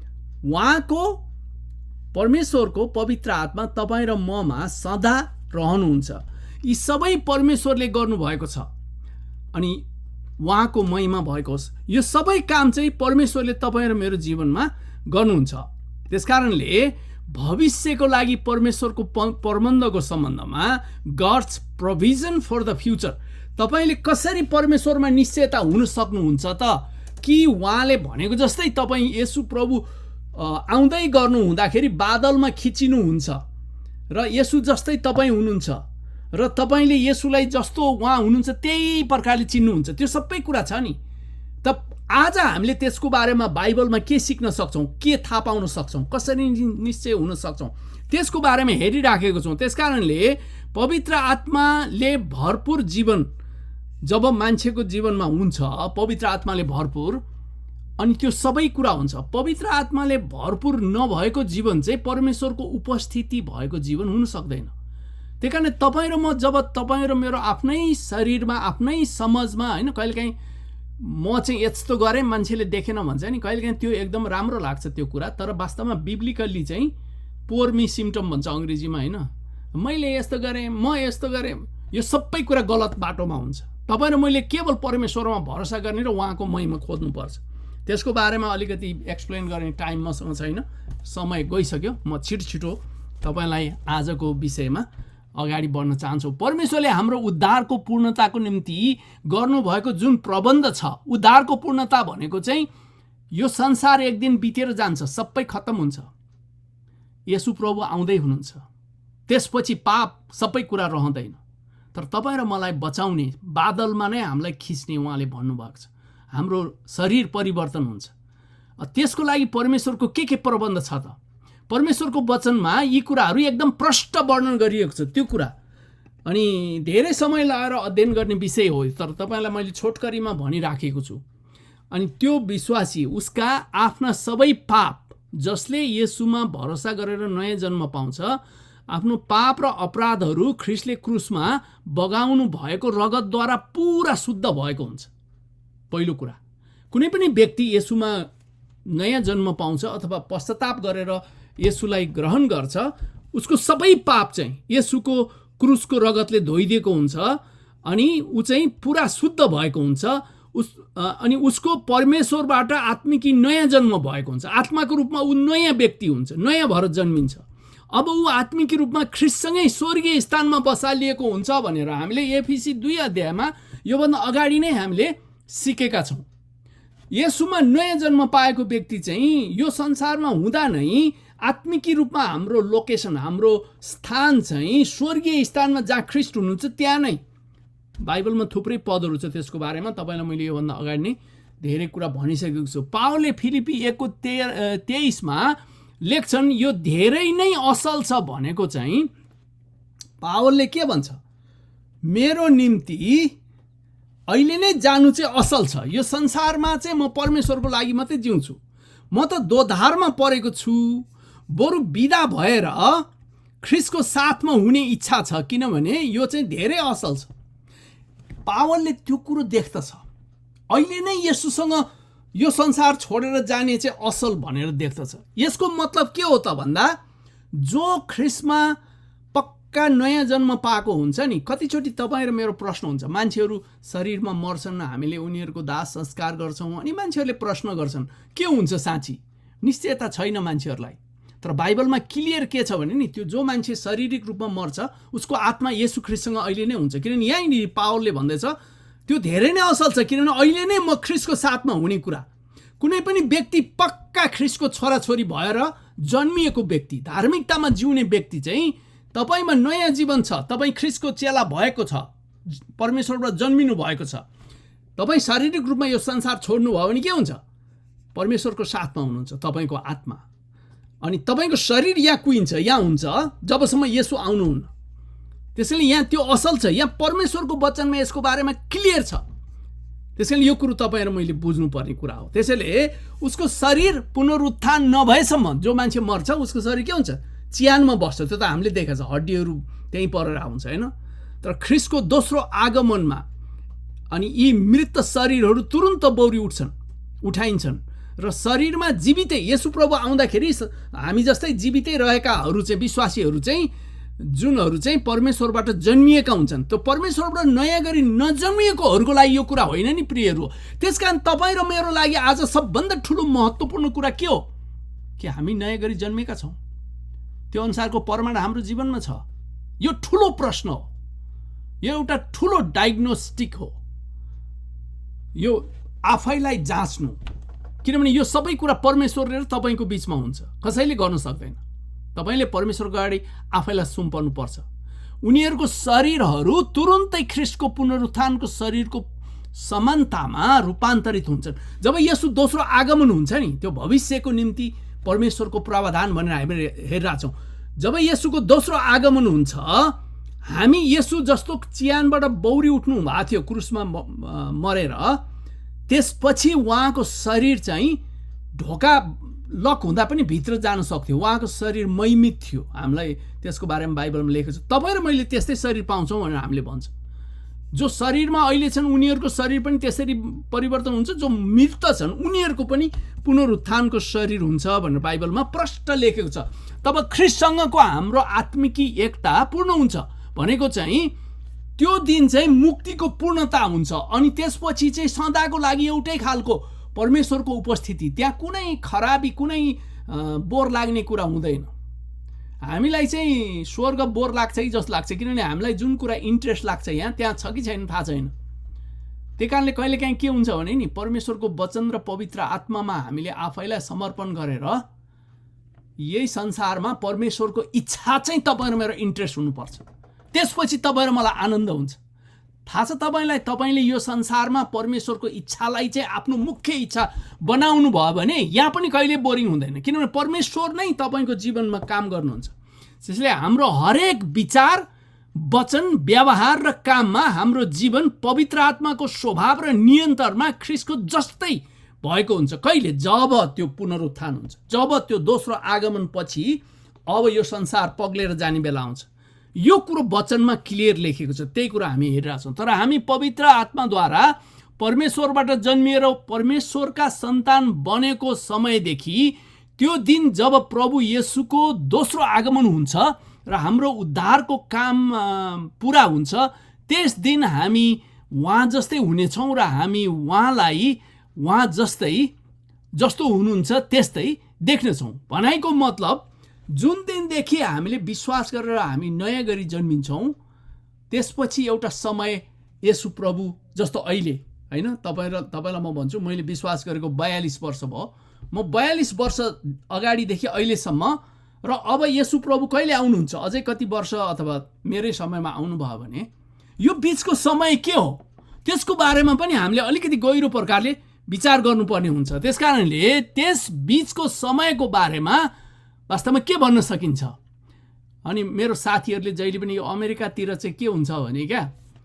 उहाँको परमेश्वरको पवित्र आत्मा तपाईँ र ममा सदा रहनुहुन्छ। यी सबै परमेश्वरले गर्नुभएको छ अनि उहाँको महिमा भएको होस्। यो सबै काम चाहिँ परमेश्वरले तपाईँ र मेरो जीवनमा गर्नुहुन्छ। त्यस कारणले भविष्यको लागि परमेश्वरको प्रबन्धको सम्बन्धमा God's provision for the future, तपाईँले कसरी परमेश्वरमा निश्चयता हुन सक्नुहुन्छ त? कि उहाँले भनेको जस्तै तपाईँ येशू प्रभु आउँदै गर्नु हुँदाखेरि बादलमा खिचिनुहुन्छ र येशू जस्तै तपाईँ हुनुहुन्छ र तपाईँले येशूलाई जस्तो उहाँ हुनुहुन्छ त्यही प्रकारले चिन्नुहुन्छ। त्यो सबै कुरा छ नि। त आज हामीले त्यसको बारेमा बाइबलमा के सिक्न सक्छौँ, के थाहा पाउन सक्छौँ, कसरी निश्चय हुन सक्छौँ, त्यसको बारेमा हेरिराखेको छौँ। त्यस कारणले पवित्र आत्माले भरपुर जीवन जब मान्छेको जीवनमा हुन्छ, पवित्र आत्माले भरपुर, अनि त्यो सबै कुरा हुन्छ। पवित्र आत्माले भरपुर नभएको जीवन चाहिँ परमेश्वरको उपस्थिति भएको जीवन हुन सक्दैन। त्यही कारण तपाईँ र म, जब तपाईँ र मेरो आफ्नै शरीरमा, आफ्नै समझमा, होइन, कहिलेकाहीँ म चाहिँ यस्तो गरेँ मान्छेले देखेन भन्छ नि, कहिलेकाहीँ त्यो एकदम राम्रो लाग्छ त्यो कुरा। तर वास्तवमा बिब्लिकल्ली चाहिँ पोर मी सिम्टम भन्छ अङ्ग्रेजीमा, होइन? मैले यस्तो गरेँ, म यस्तो गरेँ, यो सबै कुरा गलत बाटोमा हुन्छ। तपाईँ र मैले केवल परमेश्वरमा भरोसा गर्ने र उहाँको महिमा खोज्नुपर्छ। त्यसको बारेमा अलिकति एक्सप्लेन गर्ने टाइम मसँग छैन, समय गइसक्यो। म छिटो तपाईँलाई आजको विषयमा अगाडि बढ्न चाहन्छु। परमेश्वरले हाम्रो उद्धारको पूर्णताको निम्ति गर्नुभएको जुन प्रबन्ध छ, उद्धारको पूर्णता भनेको चाहिँ यो संसार एक दिन बितेर जान्छ, सबै खत्तम हुन्छ, येशू प्रभु आउँदै हुनुहुन्छ, त्यसपछि पाप सबै कुरा रहँदैन। तर तपाईँ र मलाई बचाउने, बादलमा नै हामीलाई खिच्ने उहाँले भन्नुभएको छ। हाम्रो शरीर परिवर्तन हुन्छ। त्यसको लागि परमेश्वरको के प्रबन्ध छ त? परमेश्वरको वचनमा यी कुराहरू एकदम प्रष्ट वर्णन गरिएको छ त्यो कुरा। अनि धेरै समय लगाएर अध्ययन गर्ने विषय हो, तर तपाईँलाई मैले छोटकरीमा भनिराखेको छु। अनि त्यो विश्वासी उसका आफ्ना सबै पाप, जसले येशूमा भरोसा गरेर नयाँ जन्म पाउँछ, आफ्नो पाप र अपराधहरू ख्रिस्टले क्रुसमा बगाउनु भएको रगतद्वारा पुरा शुद्ध भएको हुन्छ। पहिलो कुरा, कुनै पनि व्यक्ति येशूमा नयाँ जन्म पाउँछ अथवा पश्चाताप गरेर येशूलाई ग्रहण गर्छ, उसको सबै पाप चाहिँ येशूको क्रुसको रगतले धोइदिएको हुन्छ अनि ऊ चाहिँ पुरा शुद्ध भएको हुन्छ। अनि उसको परमेश्वरबाट आत्मिकी नयाँ जन्म भएको हुन्छ। आत्माको रूपमा ऊ नयाँ व्यक्ति हुन्छ, नयाँ भएर जन्मिन्छ। अब ऊ आत्मिकी रूपमा ख्रिस्टसँगै स्वर्गीय स्थानमा बसालिएको हुन्छ भनेर हामीले एफिसी 2 योभन्दा अगाडि नै हामीले सिकेका छौँ। येशूमा नयाँ जन्म पाएको व्यक्ति चाहिँ यो संसारमा हुँदा नै आत्मिकी रूपमा हाम्रो लोकेसन, हाम्रो स्थान चाहिँ स्वर्गीय स्थानमा जहाँ ख्रिस्ट हुनुहुन्छ त्यहाँ नै। बाइबलमा थुप्रै पदहरू छ त्यसको बारेमा, तपाईँलाई मैले योभन्दा अगाडि नै धेरै कुरा भनिसकेको छु। पावलले फिलिपी 1:23 लेख्छन् यो धेरै नै असल छ भनेको चाहिँ पावलले के भन्छ, मेरो निम्ति अहिले नै जानु चाहिँ असल छ। यो संसारमा चाहिँ म परमेश्वरको लागि मात्रै जिउँछु। म त दोधारमा परेको छु, बरु बिदा भएर ख्रिस्टको साथमा हुने इच्छा छ, किनभने यो चाहिँ धेरै असल छ। पावलले त्यो कुरो देख्दछ, अहिले नै येशूसँग यो संसार छोडेर जाने चाहिँ असल भनेर देख्दछ। यसको मतलब के हो त भन्दा, जो ख्रिस्टमा पक्का नयाँ जन्म पाएको हुन्छ नि, कतिचोटि तपाईँ र मेरो प्रश्न हुन्छ, मान्छेहरू शरीरमा मर्छन्, हामीले उनीहरूको दाह संस्कार गर्छौँ, अनि मान्छेहरूले प्रश्न गर्छन् के हुन्छ साँच्ची, निश्चयता छैन मान्छेहरूलाई। तर बाइबलमा क्लियर के छ भने नि, त्यो जो मान्छे शारीरिक रूपमा मर्छ उसको आत्मा येशू ख्रिस्टसँग अहिले नै हुन्छ। किनभने यहीँनिर पावलले भन्दैछ त्यो धेरै नै असल छ, किनभने अहिले नै म ख्रिस्टको साथमा हुने कुरा। कुनै पनि व्यक्ति पक्का ख्रिस्टको छोराछोरी भएर जन्मिएको व्यक्ति, धार्मिकतामा जिउने व्यक्ति चाहिँ तपाईँमा नयाँ जीवन छ, तपाईँ ख्रिस्टको चेला भएको छ, परमेश्वरबाट जन्मिनु भएको छ। तपाईँ शारीरिक रूपमा यो संसार छोड्नुभयो भने के हुन्छ, परमेश्वरको साथमा हुनुहुन्छ तपाईँको आत्मा। अनि तपाईँको शरीर यहाँ कुहिन्छ, यहाँ हुन्छ जबसम्म येशू आउनुहुन्न। त्यसैले यहाँ त्यो असल छ, यहाँ परमेश्वरको वचनमा यसको बारेमा क्लियर छ। त्यसैले यो कुरो तपाईँ र मैले बुझ्नुपर्ने कुरा हो। त्यसैले उसको शरीर पुनरुत्थान नभएसम्म जो मान्छे मर्छ उसको शरीर के हुन्छ, चिहानमा बस्छ। त्यो त हामीले देखेको छ, हड्डीहरू त्यहीँ परेर आउँछ होइन। तर ख्रिस्टको दोस्रो आगमनमा अनि यी मृत शरीरहरू तुरुन्त बौरी उठाइन्छन् र शरीरमा जीवितै येशू प्रभु आउँदाखेरि हामी जस्तै जीवितै रहेकाहरू चाहिँ, विश्वासीहरू चाहिँ, जुनहरू चाहिँ परमेश्वरबाट जन्मिएका हुन्छन्, त्यो परमेश्वरबाट नयाँ गरी नजन्मिएकोहरूको लागि यो कुरा होइन नि प्रियहरू। त्यसकारण तपाईँ र मेरो लागि आज सबभन्दा ठुलो महत्त्वपूर्ण कुरा के हो कि हामी नयाँ गरी जन्मेका छौँ, त्यो अनुसारको प्रमाण हाम्रो जीवनमा छ। यो ठुलो प्रश्न हो, यो एउटा ठुलो डायग्नोस्टिक हो, यो आफैलाई जाँच्नु। किनभने यो सबै कुरा परमेश्वर र तपाईँको बिचमा हुन्छ, कसैले गर्न सक्दैन। तपाईँले परमेश्वरको अगाडि आफैलाई सुम्पर्नु पर्छ। उनीहरूको शरीरहरू तुरुन्तै ख्रिस्टको पुनरुत्थानको शरीरको समानतामा रूपान्तरित हुन्छन्। जब यसो दोस्रो आगमन हुन्छ नि, त्यो भविष्यको निम्ति परमेश्वरको प्रावधान भनेर हामीले हेरिरहेछौँ। जब येशूको दोस्रो आगमन हुन्छ, हामी येशू जस्तो चिहानबाट बौरी उठ्नु भएको थियो क्रुसमा मरेर, त्यसपछि उहाँको शरीर चाहिँ ढोका लक हुँदा पनि भित्र जान सक्थ्यो। उहाँको शरीर महिमित थियो। हामीलाई त्यसको बारेमा बाइबलमा लेखेको छ। तपाईँ र मैले त्यस्तै शरीर पाउँछौँ भनेर हामीले भन्छ। जो शरीरमा अहिले छन् उनीहरूको शरीर पनि त्यसरी परिवर्तन हुन्छ, जो मृत छन् उनीहरूको पनि पुनरुत्थानको शरीर हुन्छ भनेर बाइबलमा प्रष्ट लेखेको छ। तब ख्रिस्टसँगको हाम्रो आत्मिकी एकता पूर्ण हुन्छ भनेको चाहिँ त्यो दिन चाहिँ मुक्तिको पूर्णता हुन्छ। अनि त्यसपछि चाहिँ सदाको लागि एउटै खालको परमेश्वरको उपस्थिति, त्यहाँ कुनै खराबी, कुनै बोर लाग्ने कुरा हुँदैन। हामीलाई चाहिँ स्वर्ग बोर लाग्छ कि जस्तो लाग्छ, किनभने हामीलाई जुन कुरा इन्ट्रेस्ट लाग्छ यहाँ त्यहाँ छ कि छैन थाहा छैन। त्यही कारणले कहिलेकाहीँ के हुन्छ भने नि, परमेश्वरको वचन र पवित्र आत्मामा हामीले आफैलाई समर्पण गरेर यही संसारमा परमेश्वरको इच्छा चाहिँ तपाईँ र मेरो इन्ट्रेस्ट हुनुपर्छ। त्यसपछि तपाईँ र मलाई आनन्द हुन्छ। थाहा छ तपाईँलाई, तपाईँले यो संसारमा परमेश्वरको इच्छालाई चाहिँ आफ्नो मुख्य इच्छा बनाउनु भयो भने यहाँ पनि कहिले बोरिङ हुँदैन, किनभने परमेश्वर नै तपाईँको जीवनमा काम गर्नुहुन्छ। त्यसैले हाम्रो हरेक विचार, वचन, व्यवहार र काममा हाम्रो जीवन पवित्र आत्माको स्वभाव र नियन्त्रणमा ख्रिस्टको जस्तै भएको हुन्छ। कहिले? जब त्यो पुनरुत्थान हुन्छ, जब त्यो दोस्रो आगमन पछि अब यो संसार पग्लेर जाने बेला आउँछ। यो कुरो वचनमा क्लियर लेखेको छ, त्यही कुरा हामी हेरिरहेछौँ। तर हामी पवित्र आत्माद्वारा परमेश्वरबाट जन्मिएर परमेश्वरका सन्तान बनेको समयदेखि त्यो दिन जब प्रभु येशूको दोस्रो आगमन हुन्छ र हाम्रो उद्धारको काम पुरा हुन्छ, त्यस दिन हामी उहाँ जस्तै हुनेछौँ र हामी उहाँलाई उहाँ जस्तो हुनुहुन्छ त्यस्तै देख्नेछौँ। भनाइको मतलब जुन दिनदेखि हामीले विश्वास गरेर हामी नयाँ गरी जन्मिन्छौँ, त्यसपछि एउटा समय येशू प्रभु जस्तो अहिले होइन, तपाईँलाई म भन्छु, मैले विश्वास गरेको 42 वर्ष भयो। म 42 वर्ष अगाडिदेखि अहिलेसम्म, र अब येशू प्रभु कहिले आउनुहुन्छ, अझै कति वर्ष अथवा मेरै समयमा आउनुभयो भने यो बिचको समय के हो त्यसको बारेमा पनि हामीले अलिकति गहिरो प्रकारले विचार गर्नुपर्ने हुन्छ। त्यसकारणले त्यस बीचको समयको बारेमा वास्तवमा के भन्न सकिन्छ? अनि मेरो साथीहरूले जहिले पनि यो अमेरिकातिर चाहिँ के हुन्छ भने क्या,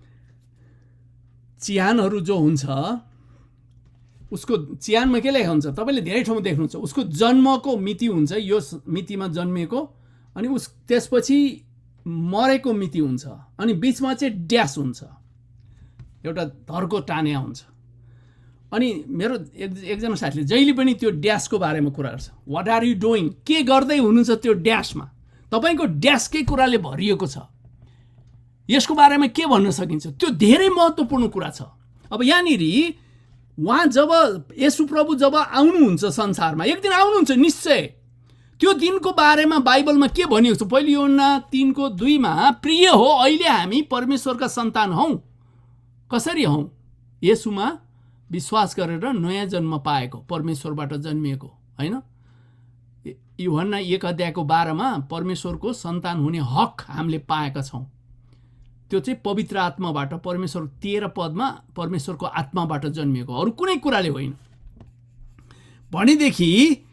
चिहानहरू जो हुन्छ उसको चिहानमा के लेखा हुन्छ तपाईँले धेरै ठाउँमा देख्नुहुन्छ, उसको जन्मको मिति हुन्छ, यो मितिमा जन्मिएको, अनि त्यसपछि मरेको मिति हुन्छ, अनि बिचमा चाहिँ ड्यास हुन्छ, एउटा धर्को टान्या हुन्छ। अनि मेरो एकजना साथीले जहिले पनि त्यो ड्यासको बारेमा कुरा गर्छ। वाट आर यु डुइङ, के गर्दै हुनुहुन्छ त्यो ड्यासमा, तपाईँको ड्यासकै कुराले भरिएको छ, यसको बारेमा के भन्न सकिन्छ? त्यो धेरै महत्त्वपूर्ण कुरा छ। अब यहाँनिर उहाँ जब येशू प्रभु जब आउनुहुन्छ संसारमा, एक दिन आउनुहुन्छ निश्चय, त्यो दिनको बारेमा बाइबलमा के भनिएको छ? पहिलो यूहन्ना 3:2 प्रिय हो अहिले हामी परमेश्वरका सन्तान हौँ। कसरी हौँ? येशूमा विश्वास गरेर नयाँ जन्म पाएको, परमेश्वरबाट जन्मिएको, होइन? यूहन्ना 1:12 परमेश्वरको सन्तान हुने हक हामीले पाएका छौँ। त्यो चाहिँ पवित्र आत्माबाट, परमेश्वर 13 परमेश्वरको आत्माबाट जन्मिएको, अरू कुनै कुराले होइन। भनेदेखि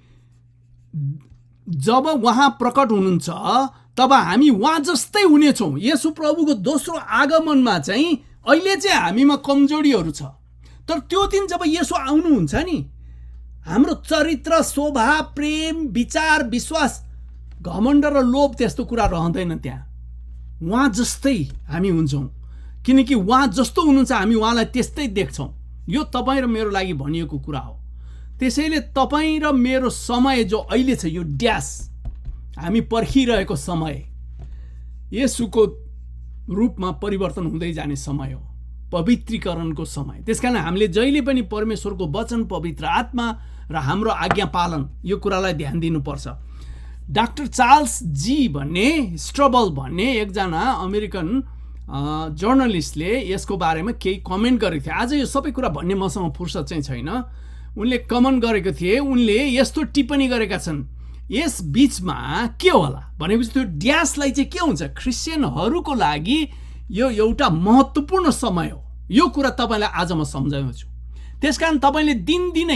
जब उहाँ प्रकट हुनुहुन्छ तब हामी उहाँ जस्तै हुनेछौँ। येशू प्रभुको दोस्रो आगमनमा चाहिँ अहिले चाहिँ हामीमा कमजोरीहरू छ, तर त्यो दिन जब येशू आउनुहुन्छ नि, हाम्रो चरित्र, स्वभाव, प्रेम, विचार, विश्वास, घमण्ड र लोभ त्यस्तो कुरा रहँदैन त्यहाँ। उहाँ जस्तै हामी हुन्छौँ, किनकि उहाँ जस्तो हुनुहुन्छ हामी उहाँलाई त्यस्तै देख्छौँ। यो तपाईँ र मेरो लागि भनिएको कुरा हो। त्यसैले तपाईँ र मेरो समय जो अहिले छ, यो ड्यास हामी पर्खिरहेको समय येशूको रूपमा परिवर्तन हुँदै जाने समय हो, पवित्रीकरणको समय। त्यसकारण हामीले जहिले पनि परमेश्वरको वचन, पवित्र आत्मा र हाम्रो आज्ञा पालन, यो कुरालाई ध्यान दिनुपर्छ। डाक्टर चार्ल्स जी भन्ने, स्ट्रबल भन्ने एकजना अमेरिकन जर्नलिस्टले यसको बारेमा केही कमेन्ट गरेको थिए। आज यो सबै कुरा भन्ने मसँग फुर्सद चाहिँ छैन। उनले कमेन्ट गरेको थिए, उनले यस्तो टिप्पणी गरेका छन्, यस बीचमा के होला भनेपछि त्यो ड्यासलाई चाहिँ के हुन्छ? क्रिस्चियनहरूको लागि यो एउटा महत्त्वपूर्ण समय हो। यो कुरा तपाईँलाई आज म सम्झाउँछु। त्यसकारण तपाईँले दिनदिनै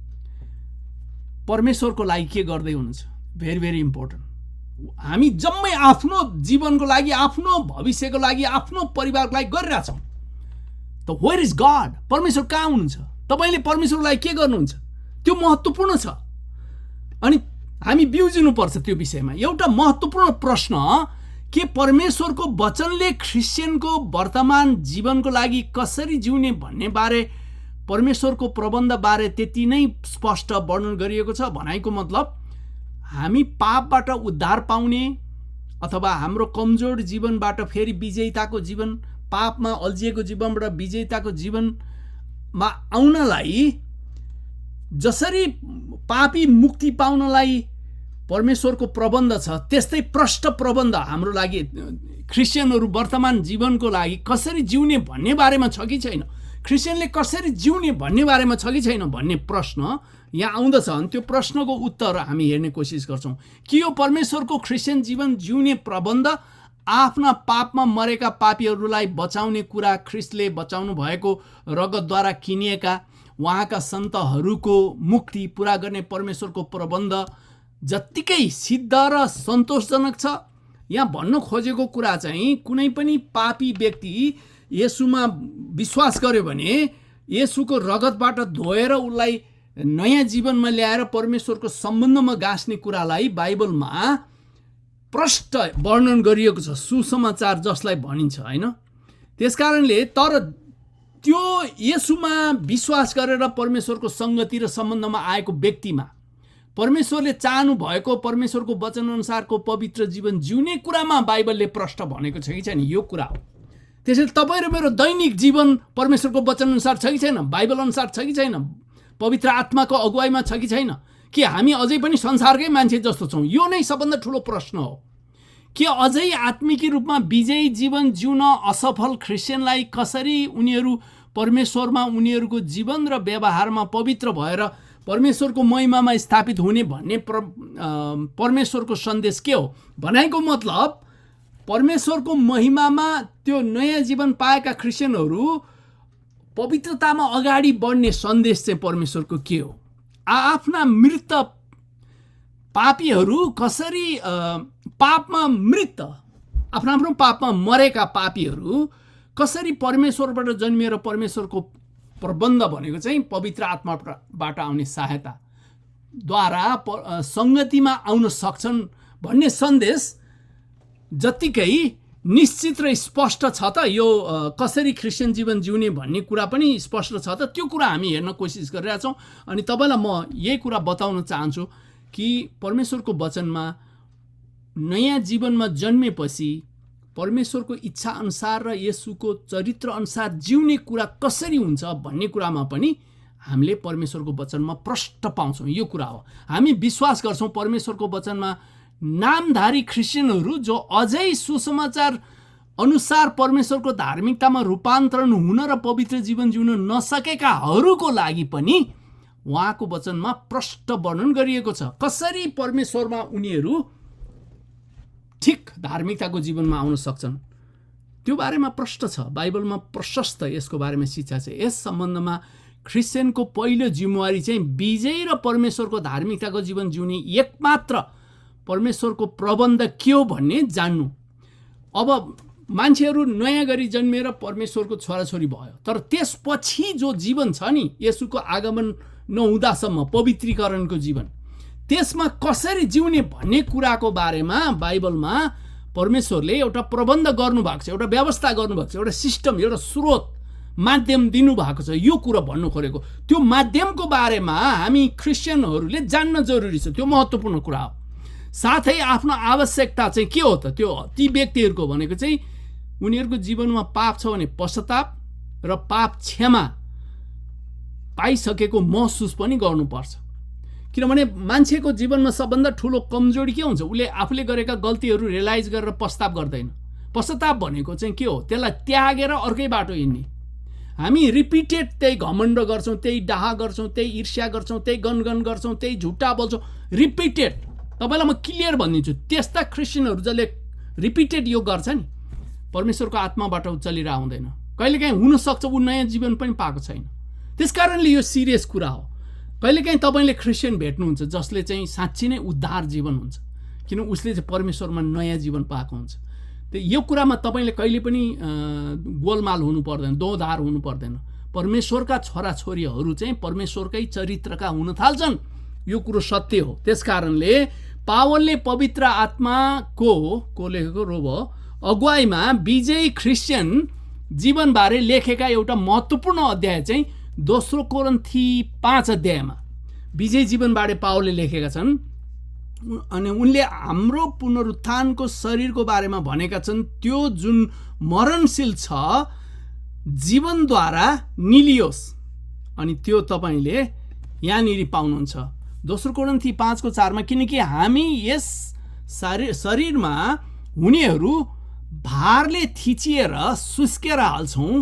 परमेश्वरको लागि के गर्दै हुनुहुन्छ? Very very important. हामी जम्मै आफ्नो जीवनको लागि, आफ्नो भविष्यको लागि, आफ्नो परिवारको लागि गरिरहेछौँ। त वेयर इज गड? परमेश्वर कहाँ हुनुहुन्छ? तपाईँले परमेश्वरको लागि के गर्नुहुन्छ? त्यो महत्त्वपूर्ण छ। अनि हामी बिउजिनुपर्छ त्यो विषयमा। एउटा महत्त्वपूर्ण प्रश्न, के परमेश्वरको वचनले क्रिस्चियनको वर्तमान जीवनको लागि कसरी जिउने भन्ने बारे, परमेश्वरको प्रबन्ध बारे त्यति नै स्पष्ट वर्णन गरिएको छ। भनाइको मतलब हामी पापबाट उद्धार पाउने अथवा हाम्रो कमजोर जीवनबाट फेरि विजेताको जीवन, पापमा अल्झिएको जीवनबाट विजेताको जीवनमा आउनलाई, जसरी पापी मुक्ति पाउनलाई परमेश्वरको प्रबन्ध छ, त्यस्तै प्रष्ट प्रबन्ध हाम्रो लागि, क्रिस्चियनहरू वर्तमान जीवनको लागि कसरी जिउने भन्ने बारेमा छ कि छैन, क्रिस्चियनले कसरी जिउने भन्ने बारेमा छ कि छैन भन्ने प्रश्न यहाँ आउँदछ। अनि त्यो प्रश्नको उत्तर हामी हेर्ने कोसिस गर्छौँ कि यो परमेश्वरको क्रिस्चियन जीवन जिउने प्रबन्ध, आफ्ना पापमा मरेका पापीहरूलाई बचाउने कुरा, ख्रिस्टले बचाउनु भएको रगतद्वारा किनिएका उहाँका सन्तहरूको मुक्ति पुरा गर्ने परमेश्वरको प्रबन्ध जत्तिकै सिद्ध र सन्तोषजनक छ। यहाँ भन्न खोजेको कुरा चाहिँ कुनै पनि पापी व्यक्ति येशूमा विश्वास गर्यो भने येशूको रगतबाट धोएर उसलाई नयाँ जीवनमा ल्याएर परमेश्वरको सम्बन्धमा गाँस्ने कुरालाई बाइबलमा प्रष्ट वर्णन गरिएको छ, सुसमाचार जसलाई भनिन्छ, होइन? त्यसकारणले तर त्यो येशूमा विश्वास गरेर परमेश्वरको सङ्गति र सम्बन्धमा आएको व्यक्तिमा परमेश्वरले चाहनु भएको परमेश्वरको वचनअनुसारको पवित्र जीवन जिउने कुरामा बाइबलले प्रष्ट भनेको छ कि छैन, यो कुरा हो। त्यसैले तपाईँ र मेरो दैनिक जीवन परमेश्वरको वचनअनुसार छ कि छैन, बाइबल अनुसार छ कि छैन, पवित्र आत्माको अगुवाईमा छ कि छैन, कि हामी अझै पनि संसारकै मान्छे जस्तो छौँ? यो नै सबभन्दा ठुलो प्रश्न हो। कि अझै आत्मिक रूपमा विजयी जीवन जिउन असफल क्रिस्चियनलाई कसरी उनीहरू परमेश्वरमा उनीहरूको जीवन र व्यवहारमा पवित्र भएर परमेश्वरको महिमामा स्थापित हुने भन्ने परमेश्वरको सन्देश के हो? भनाइको मतलब परमेश्वरको महिमामा त्यो नयाँ जीवन पाएका क्रिस्चियनहरू पवित्रतामा अगाडि बढ्ने सन्देश चाहिँ परमेश्वरको के हो? आफ्ना मृत पापीहरू कसरी पापमा मृत आफ्नो पापमा मरेका पापीहरू कसरी परमेश्वरबाट जन्मिएर परमेश्वरको प्रबन्ध भनेको चाहिँ पवित्र आत्माबाट आउने सहायताद्वारा सङ्गतिमा आउन सक्छन् भन्ने सन्देश जतिकै निश्चित र स्पष्ट छ त यो कसरी क्रिस्चियन जीवन जिउने भन्ने कुरा पनि स्पष्ट छ त त्यो कुरा हामी हेर्न कोसिस गरिरहेका छौँ। अनि तपाईँलाई म यही कुरा बताउन चाहन्छु कि परमेश्वरको वचनमा नयाँ जीवनमा जन्मेपछि परमेश्वरको इच्छा अनुसार र येशूको चरित्र अनुसार जिउने कुरा कसरी हुन्छ भन्ने कुरामा पनि हामीले परमेश्वरको वचनमा प्रष्ट पाउँछौँ। यो कुरा हो, हामी विश्वास गर्छौँ परमेश्वरको वचनमा नामधारी क्रिस्चियनहरू जो अझै सुसमाचार अनुसार परमेश्वरको धार्मिकतामा रूपान्तरण हुन र पवित्र जीवन जिउन नसकेकाहरूको लागि पनि उहाँको वचनमा प्रष्ट वर्णन गरिएको छ कसरी परमेश्वरमा उनीहरू ठिक धार्मिकताको जीवनमा आउन सक्छन्। त्यो बारेमा प्रष्ट छ, बाइबलमा प्रशस्त यसको बारेमा शिक्षा छ। यस सम्बन्धमा क्रिस्चियनको पहिलो जिम्मेवारी चाहिँ विजयी र परमेश्वरको धार्मिकताको जीवन जिउने एकमात्र परमेश्वरको प्रबन्ध के हो भन्ने जान्नु। अब मान्छेहरू नयाँ गरी जन्मेर परमेश्वरको छोराछोरी भयो, तर त्यसपछि जो जीवन छ नि येशूको आगमन नहुँदासम्म पवित्रीकरणको जीवन, त्यसमा कसरी जिउने भन्ने कुराको बारेमा बाइबलमा परमेश्वरले एउटा प्रबन्ध गर्नुभएको छ, एउटा व्यवस्था गर्नुभएको छ, एउटा सिस्टम, एउटा स्रोत, माध्यम दिनुभएको छ। यो कुरा भन्नु खोजेको त्यो माध्यमको बारेमा हामी क्रिस्चियनहरूले जान्न जरुरी छ, त्यो महत्त्वपूर्ण कुरा हो। साथै आफ्नो आवश्यकता चाहिँ के हो त? त्यो ती व्यक्तिहरूको भनेको चाहिँ उनीहरूको जीवनमा पाप छ भने पश्चाताप र पाप क्षमा पाइसकेको महसुस पनि गर्नुपर्छ। किनभने मान्छेको जीवनमा सबभन्दा ठुलो कमजोरी के हुन्छ? उसले आफूले गरेका गल्तीहरू रियलाइज गरेर पश्चाताप गर्दैन। पश्चाताप भनेको चाहिँ के हो? त्यसलाई त्यागेर अर्कै बाटो हिँड्ने। हामी रिपिटेड त्यही घमण्ड गर्छौँ, त्यही डाहा गर्छौँ, त्यही ईर्ष्या गर्छौँ, त्यही गनगन गर्छौँ, त्यही झुट्टा बोल्छौँ, रिपिटेड। तपाईँलाई म क्लियर भनिदिन्छु, त्यस्ता क्रिस्चियनहरू जसले रिपिटेड यो गर्छ नि परमेश्वरको आत्माबाट चलेर आउँदैन। कहिलेकाहीँ हुनसक्छ ऊ नयाँ जीवन पनि पाएको छैन। त्यस कारणले यो सिरियस कुरा हो। कहिलेकाहीँ तपाईँले क्रिस्चियन भेट्नुहुन्छ जसले चाहिँ साँच्ची नै उद्धार जीवन हुन्छ, किन उसले चाहिँ परमेश्वरमा नयाँ जीवन पाएको हुन्छ। त्यो यो कुरामा तपाईँले कहिले पनि गोलमाल हुनु पर्दैन, दोधार हुनु पर्दैन। परमेश्वरका छोराछोरीहरू चाहिँ परमेश्वरकै चरित्रका हुन थाल्छन्, यो कुरो सत्य हो। त्यस कारणले पावलले पवित्र आत्माको को लेखेको रोबो अगुवाईमा विजयी क्रिस्चियन जीवनबारे लेखेका एउटा महत्त्वपूर्ण अध्याय चाहिँ 2 कोरिन्थी 5 अध्यायमा विजयी जीवनबारे पावलले लेखेका छन्। अनि उनले हाम्रो पुनरुत्थानको शरीरको बारेमा भनेका छन्, त्यो जुन मरणशील छ जीवनद्वारा निलियोस्। अनि त्यो तपाईँले यहाँनिर पाउनुहुन्छ 2 कोरिन्थी 5:4 किनकि हामी यस शरीरमा हुनेहरू भारले थिचिएर सुस्केर हाल्छौँ,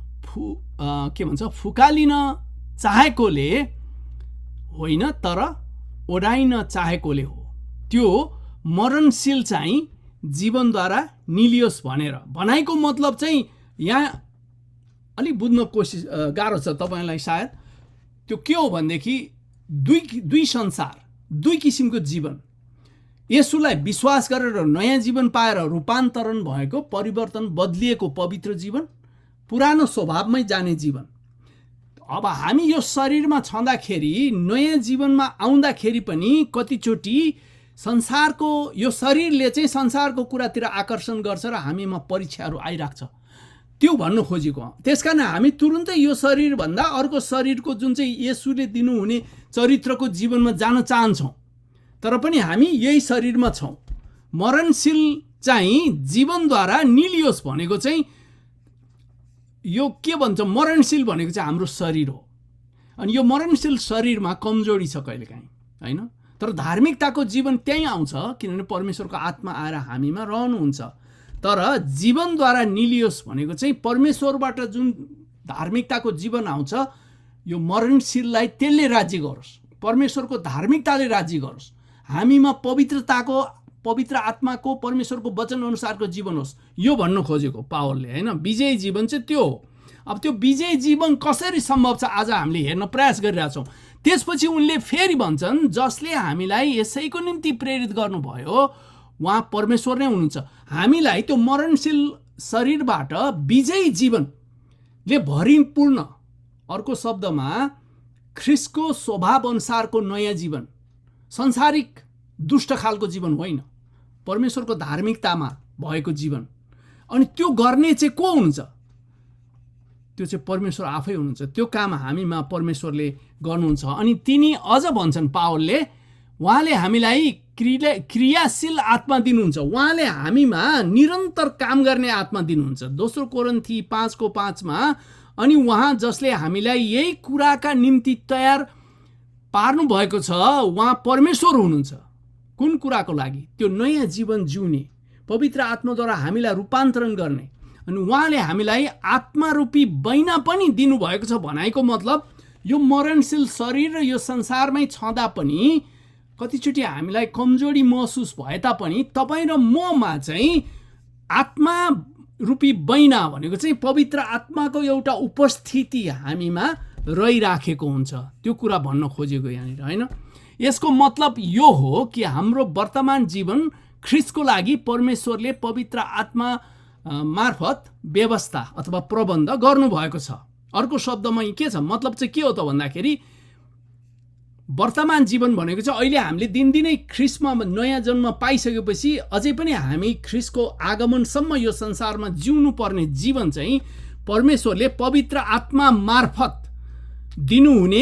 के भन्छ, फुकालिन चाहेकोले होइन तर ओढाइन चाहेकोले हो। त्यो मरणशील चाहिँ जीवनद्वारा निलियोस् भनेर भनाइको मतलब चाहिँ यहाँ अलिक बुझ्न कोसिस गाह्रो छ तपाईँलाई सायद। त्यो के हो भनेदेखि दुई संसार, दुई किसिमको जीवन। येशूलाई विश्वास गरेर नयाँ जीवन पाएर रूपान्तरण भएको, परिवर्तन बदलिएको पवित्र जीवन, पुरानो स्वभावमै जाने जीवन। अब हामी यो शरीरमा छँदाखेरि नयाँ जीवनमा आउँदाखेरि पनि कतिचोटि संसारको यो शरीरले चाहिँ संसारको कुरातिर आकर्षण गर्छ र हामीमा परीक्षाहरू आइराख्छ, त्यो भन्नु खोजेको। त्यसकारण हामी तुरुन्तै यो शरीरभन्दा अर्को शरीरको जुन चाहिँ येशूले दिनुहुने चरित्रको जीवनमा जान चाहन्छौँ, तर पनि हामी यही शरीरमा छौँ। मरणशील चाहिँ जीवनद्वारा निलियोस् भनेको चाहिँ यो के भन्छ, मरणशील भनेको चाहिँ हाम्रो शरीर हो। अनि यो मरणशील शरीरमा कमजोरी छ कहिलेकाहीँ, होइन? तर धार्मिकताको जीवन त्यहीँ आउँछ, किनभने परमेश्वरको आत्मा आएर हामीमा रहनुहुन्छ। तर जीवनद्वारा निलियोस् भनेको चाहिँ परमेश्वरबाट जुन धार्मिकताको जीवन आउँछ, यो मरणशीललाई त्यसले राज्य गरोस्, परमेश्वरको धार्मिकताले राज्य गरोस्, हामीमा पवित्र आत्माको परमेश्वरको वचन अनुसारको जीवन होस्, यो भन्नु खोजेको पावलले, होइन? विजयी जीवन चाहिँ त्यो हो। अब त्यो विजयी जीवन कसरी सम्भव छ आज हामीले हेर्न प्रयास गरिरहेछौँ। त्यसपछि उनले फेरि भन्छन्, जसले हामीलाई यसैको निम्ति प्रेरित गर्नुभयो उहाँ परमेश्वर नै हुनुहुन्छ। हामीलाई त्यो मरणशील शरीरबाट विजयी जीवनले भरिपूर्ण, अर्को शब्दमा ख्रिस्टको स्वभाव अनुसारको नयाँ जीवन, संसारिक दुष्ट खालको जीवन होइन, परमेश्वरको धार्मिकतामा भएको जीवन। अनि त्यो गर्ने चाहिँ को हुनुहुन्छ? त्यो चाहिँ परमेश्वर आफै हुनुहुन्छ। त्यो काम हामीमा परमेश्वरले गर्नुहुन्छ। अनि तिनी अझ भन्छन् पावलले, उहाँले हामीलाई क्रियाशील आत्मा दिनुहुन्छ, उहाँले हामीमा निरन्तर काम गर्ने आत्मा दिनुहुन्छ। दोस्रो कोरिन्थी 5:5 अनि उहाँ जसले हामीलाई यही कुराका निम्ति तयार पार्नु भएको छ, उहाँ परमेश्वर हुनुहुन्छ। कुन कुराको लागि? त्यो नयाँ जीवन जिउने, पवित्र आत्माद्वारा हामीलाई रूपान्तरण गर्ने। अनि उहाँले हामीलाई आत्मारूपी बैना पनि दिनुभएको छ। भनाइको मतलब यो मरणशील शरीर र यो संसारमै छँदा पनि कतिचोटि हामीलाई कमजोरी महसुस भए तापनि तपाईँ र ममा चाहिँ आत्मा रूपी बैना भनेको चाहिँ पवित्र आत्माको एउटा उपस्थिति हामीमा रहिराखेको हुन्छ। त्यो कुरा भन्न खोजेको यहाँनिर होइन। यसको मतलब यो हो कि हाम्रो वर्तमान जीवन ख्रिस्टको लागि परमेश्वरले पवित्र आत्मा मार्फत व्यवस्था अथवा प्रबन्ध गर्नुभएको छ। अर्को शब्दमा के छ मतलब चाहिँ के हो त भन्दाखेरि वर्तमान जीवन भनेको चाहिँ अहिले हामीले दिनदिनै ख्रिस्टमा नयाँ जन्म पाइसकेपछि अझै पनि हामी ख्रिस्टको आगमनसम्म यो संसारमा जिउनु पर्ने जीवन चाहिँ परमेश्वरले पवित्र आत्मा मार्फत दिनुहुने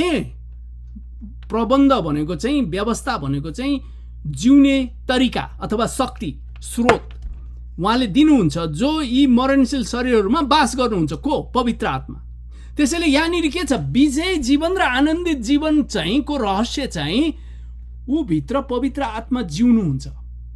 प्रबन्ध भनेको चाहिँ व्यवस्था भनेको चाहिँ जिउने तरिका अथवा शक्ति स्रोत उहाँले दिनुहुन्छ, जो यी मरणशील शरीरहरूमा बास गर्नुहुन्छ। को? पवित्र आत्मा। त्यसैले यहाँनिर के छ? विजयी जीवन र आनन्दित जीवन चाहिँ को रहस्य चाहिँ ऊ भित्र पवित्र आत्मा जिउनुहुन्छ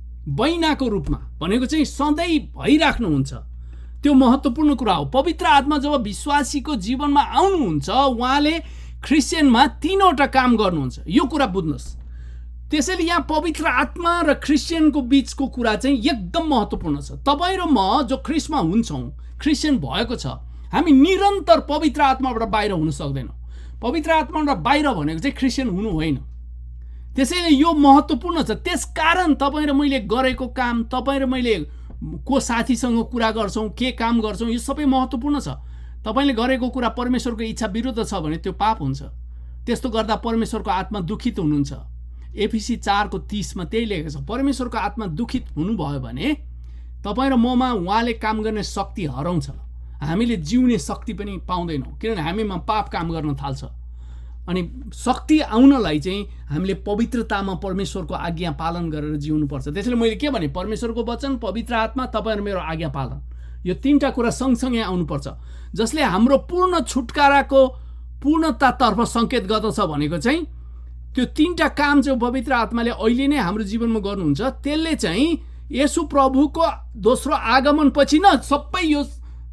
बैनाको रूपमा, भनेको चाहिँ सधैँ भइराख्नुहुन्छ। त्यो महत्त्वपूर्ण कुरा हो। पवित्र आत्मा जब विश्वासीको जीवनमा आउनुहुन्छ, उहाँले क्रिस्चियनमा 3वटा काम गर्नुहुन्छ। यो कुरा बुझ्नुहोस्। त्यसैले यहाँ पवित्र आत्मा र क्रिस्चियनको बीचको कुरा चाहिँ एकदम महत्त्वपूर्ण छ। तपाईँ र म जो ख्रिस्टमा हुन्छौँ, क्रिस्चियन भएको छ, हामी निरन्तर पवित्र आत्माबाट बाहिर हुन सक्दैनौँ। पवित्र आत्माबाट बाहिर भनेको चाहिँ क्रिस्चियन हुनु होइन। त्यसैले यो महत्त्वपूर्ण छ। त्यसकारण तपाईँ र मैले गरेको काम, तपाईँ र मैले को साथीसँग कुरा गर्छौँ, के काम गर्छौँ, यो सबै महत्त्वपूर्ण छ। तपाईँले गरेको कुरा परमेश्वरको इच्छा विरुद्ध छ भने त्यो पाप हुन्छ। त्यस्तो गर्दा परमेश्वरको आत्मा दुखित हुनुहुन्छ। एफिसी 4:30 त्यही लेखेको छ। परमेश्वरको आत्मा दुखित हुनुभयो भने तपाईँ र ममा उहाँले काम गर्ने शक्ति हराउँछ। हामीले जिउने शक्ति पनि पाउँदैनौँ, किनभने हामीमा पाप काम गर्न थाल्छ। अनि शक्ति आउनलाई चाहिँ हामीले पवित्रतामा परमेश्वरको आज्ञा पालन गरेर जिउनुपर्छ। त्यसैले मैले के भने, परमेश्वरको वचन, पवित्र आत्मा, तपाईँ र मेरो आज्ञा पालन, यो 3टा कुरा सँगसँगै आउनुपर्छ, जसले हाम्रो पूर्ण छुटकाराको पूर्णतातर्फ सङ्केत गर्दछ। भनेको चाहिँ त्यो 3टा काम चाहिँ पवित्र आत्माले अहिले नै हाम्रो जीवनमा गर्नुहुन्छ। त्यसले चाहिँ येशू प्रभुको दोस्रो आगमनपछि न सबै यो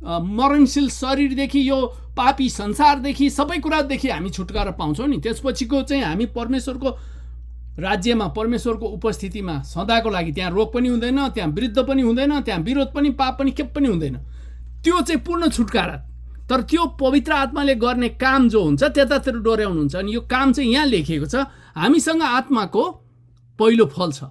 मरणशील शरीरदेखि, यो पापी संसारदेखि, सबै कुरादेखि हामी छुटकारा पाउँछौँ नि। त्यसपछिको चाहिँ हामी परमेश्वरको राज्यमा, परमेश्वरको उपस्थितिमा सदाको लागि, त्यहाँ रोग पनि हुँदैन, त्यहाँ वृद्ध पनि हुँदैन, त्यहाँ विरोध पनि, पाप पनि के पनि हुँदैन। त्यो चाहिँ पूर्ण छुटकारा। तर त्यो पवित्र आत्माले गर्ने काम जो हुन्छ त्यतातिर डोर्याउनुहुन्छ। अनि यो काम चाहिँ यहाँ लेखिएको छ, हामीसँग आत्माको पहिलो फल छ।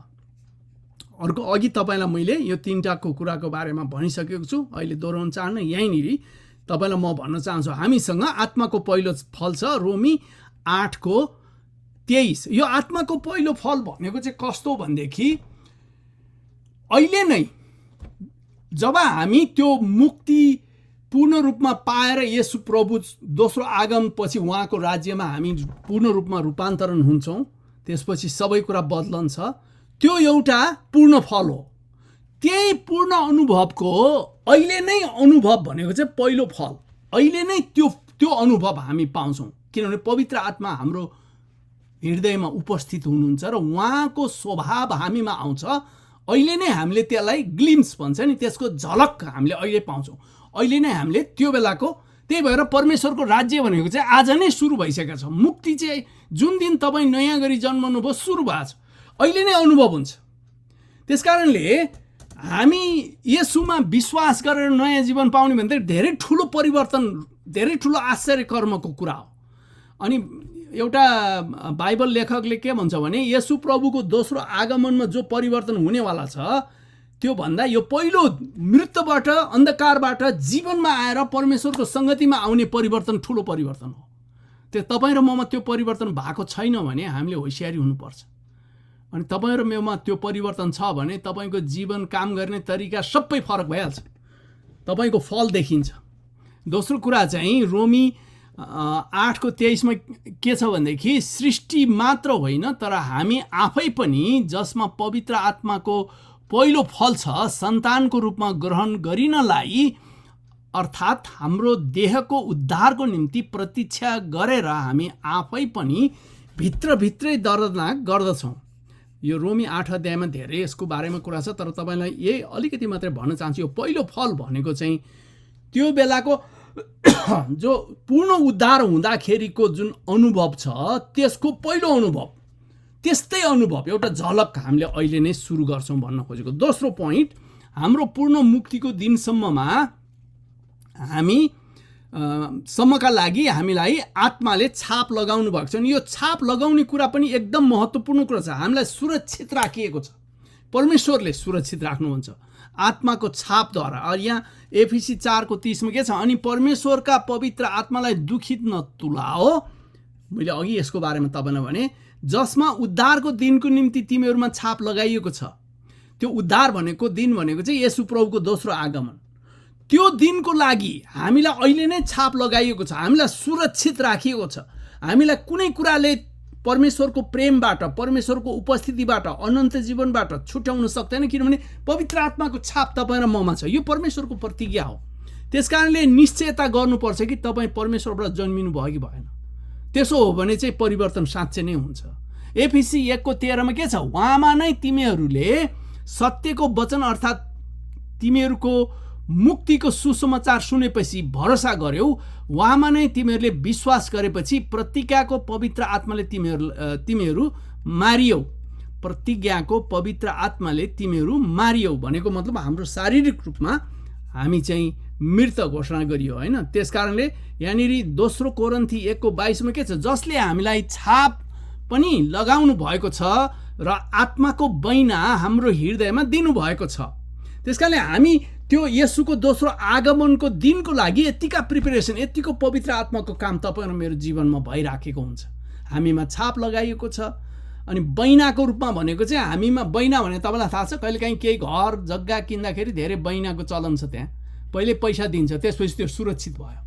अर्को अघि तपाईँलाई मैले यो 3टाको कुराको बारेमा भनिसकेको छु, अहिले दोहोऱ्याउन चाहन्न। यहीँनिर तपाईँलाई म भन्न चाहन्छु, हामीसँग आत्माको पहिलो फल छ। रोमी 8:23। यो आत्माको पहिलो फल भनेको चाहिँ कस्तो भनेदेखि, अहिले नै जब हामी त्यो मुक्ति पूर्ण रूपमा पाएर येशू प्रभु दोस्रो आगमनपछि उहाँको राज्यमा हामी पूर्ण रूपमा रूपान्तरण हुन्छौँ, त्यसपछि सबै कुरा बदलन्छ। त्यो एउटा पूर्ण फल हो। त्यही पूर्ण अनुभवको अहिले नै अनुभव भनेको चाहिँ पहिलो फल। अहिले नै त्यो अनुभव हामी पाउँछौँ, किनभने पवित्र आत्मा हाम्रो हृदयमा उपस्थित हुनुहुन्छ र उहाँको स्वभाव हामीमा आउँछ। अहिले नै हामीले त्यसलाई ग्लिम्स भन्छ नि, त्यसको झलक हामीले अहिले पाउँछौँ। अहिले नै हामीले त्यो बेलाको, त्यही भएर परमेश्वरको राज्य भनेको चाहिँ आज नै सुरु भइसकेको छ। मुक्ति चाहिँ जुन दिन तपाईँ नयाँ गरी जन्मनु भयो सुरु भएको छ, अहिले नै अनुभव हुन्छ। त्यसकारणले हामी येशूमा विश्वास गरेर नयाँ जीवन पाउने भन्दा धेरै ठुलो परिवर्तन धेरै ठुलो आश्चर्य कर्मको कुरा हो। अनि एउटा बाइबल लेखकले के भन्छ भने येशू प्रभुको दोस्रो आगमनमा जो परिवर्तन हुनेवाला छ त्यो भन्दा यो पहिलो मृत्युबाट अन्धकारबाट जीवनमा आएर परमेश्वरको सङ्गतिमा आउने परिवर्तन ठुलो परिवर्तन हो। त्यो तपाईँ र ममा त्यो परिवर्तन भएको छैन भने हामीले होसियारी हुनुपर्छ। अनि तपाईँ र मेमा त्यो परिवर्तन छ भने तपाईँको जीवन काम गर्ने तरिका सबै फरक भइहाल्छ, तपाईँको फल देखिन्छ। दोस्रो कुरा चाहिँ रोमी 8:23 के छ भनेदेखि सृष्टि मात्र होइन तर हामी आफै पनि जसमा पवित्र आत्माको पहिलो फल छ सन्तानको रूपमा ग्रहण गरिनलाई अर्थात् हाम्रो देहको उद्धारको निम्ति प्रतीक्षा गरेर हामी आफै पनि भित्रभित्रै दर्दनाक गर्दछौँ। यो रोमी 8 अध्यायमा धेरै यसको बारेमा कुरा छ, तर तपाईँलाई यही अलिकति मात्रै भन्न चाहन्छु। यो पहिलो फल भनेको चाहिँ त्यो बेलाको जो पूर्ण उद्धार हुँदाखेरिको जुन अनुभव छ त्यसको पहिलो अनुभव, त्यस्तै अनुभव एउटा झलक हामीले अहिले नै सुरु गर्छौँ भन्न खोजेको। दोस्रो पोइन्ट, हाम्रो पूर्ण मुक्तिको दिनसम्ममा हामी सम्मका लागि हामीलाई आत्माले छाप लगाउनु भएको छ। अनि यो छाप लगाउने कुरा पनि एकदम महत्त्वपूर्ण कुरा छ। हामीलाई सुरक्षित राखिएको छ, परमेश्वरले सुरक्षित राख्नुहुन्छ आत्माको छापद्वारा। और यहाँ एफिसी 4:30 के छ, अनि परमेश्वरका पवित्र आत्मालाई दुखित नतुलाओ। मैले अघि यसको बारेमा तपाईँलाई भने जसमा उद्धारको दिनको निम्ति तिमीहरूमा छाप लगाइएको छ। त्यो उद्धार भनेको दिन भनेको चाहिँ येशू प्रभुको दोस्रो आगमन। त्यो दिनको लागि हामीलाई अहिले नै छाप लगाइएको छ, हामीलाई सुरक्षित राखिएको छ। हामीलाई कुनै कुराले परमेश्वरको प्रेमबाट, परमेश्वरको उपस्थितिबाट, अनन्त जीवनबाट छुट्याउन सक्दैन, किनभने पवित्र आत्माको छाप तपाईँ र ममा छ। यो परमेश्वरको प्रतिज्ञा हो। त्यसकारणले निश्चयता गर्नुपर्छ कि तपाईँ परमेश्वरबाट जन्मिनु भयो कि भएन। त्यसो हो भने चाहिँ परिवर्तन साँच्चै नै हुन्छ। एफिसी 1:13 के छ, उहाँमा नै तिमीहरूले सत्यको वचन अर्थात् तिमीहरूको मुक्तिको सुसमाचार सुनेपछि भरोसा गर्यौ, उहाँमा नै तिमीहरूले विश्वास गरेपछि प्रतिज्ञाको पवित्र आत्माले तिमीहरू मारियौ। प्रतिज्ञाको पवित्र आत्माले तिमीहरू मारियौ भनेको मतलब हाम्रो शारीरिक रूपमा हामी चाहिँ मृत घोषणा गरियो होइन। त्यसकारणले यहाँनिर दोस्रो कोरिन्थी 1:22 के छ, जसले हामीलाई छाप पनि लगाउनु भएको छ र आत्माको बैना हाम्रो हृदयमा दिनुभएको छ। त्यसकारणले हामी त्यो येशूको दोस्रो आगमनको दिनको लागि यतिका प्रिपेरेसन, यतिको पवित्र आत्माको काम तपाईँ र मेरो जीवनमा भइराखेको हुन्छ। हामीमा छाप लगाइएको छ। अनि बैनाको रूपमा भनेको चाहिँ हामीमा, बैना भने तपाईँलाई थाहा छ, कहिलेकाहीँ केही घर जग्गा किन्दाखेरि धेरै बैनाको चलन छ। त्यहाँ पहिले पैसा दिन्छ, त्यसपछि त्यो सुरक्षित भयो।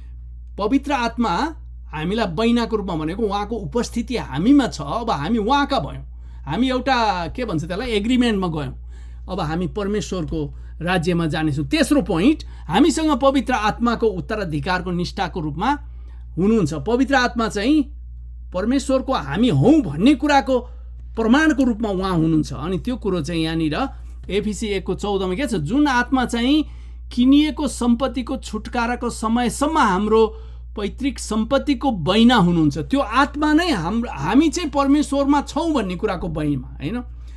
पवित्र आत्मा हामीलाई बैनाको रूपमा भनेको उहाँको उपस्थिति हामीमा छ। अब हामी उहाँका भयौँ, हामी एउटा के भन्छ त्यसलाई एग्रिमेन्टमा गयौँ। अब हामी परमेश्वरको राज्यमा जानेछौँ। तेस्रो पोइन्ट, हामीसँग पवित्र आत्माको उत्तराधिकारको निष्ठाको रूपमा हुनुहुन्छ। पवित्र आत्मा चाहिँ परमेश्वरको हामी हौँ भन्ने कुराको प्रमाणको रूपमा उहाँ हुनुहुन्छ। अनि त्यो कुरो चाहिँ यहाँनिर एफिसी 1:14 के छ, जुन आत्मा चाहिँ किनिएको सम्पत्तिको छुटकाराको समयसम्म हाम्रो पैतृक सम्पत्तिको बैना हुनुहुन्छ। त्यो आत्मा नै हामी चाहिँ परमेश्वरमा छौँ भन्ने कुराको बैना होइन।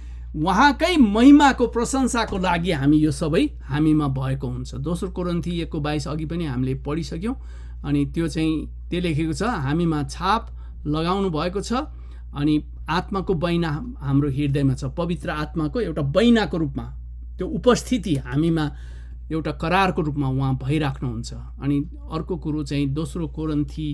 उहाँकै महिमाको प्रशंसाको लागि हामी यो सबै हामीमा भएको हुन्छ। दोस्रो कोरिन्थी 1:22 अघि पनि हामीले पढिसक्यौँ। अनि त्यो चाहिँ त्यो लेखेको छ, हामीमा छाप लगाउनु भएको छ अनि आत्माको बैना हाम्रो हृदयमा छ। पवित्र आत्माको एउटा बैनाको रूपमा त्यो उपस्थिति हामीमा एउटा करारको रूपमा उहाँ भइराख्नुहुन्छ। अनि अर्को कुरो चाहिँ दोस्रो कोरिन्थी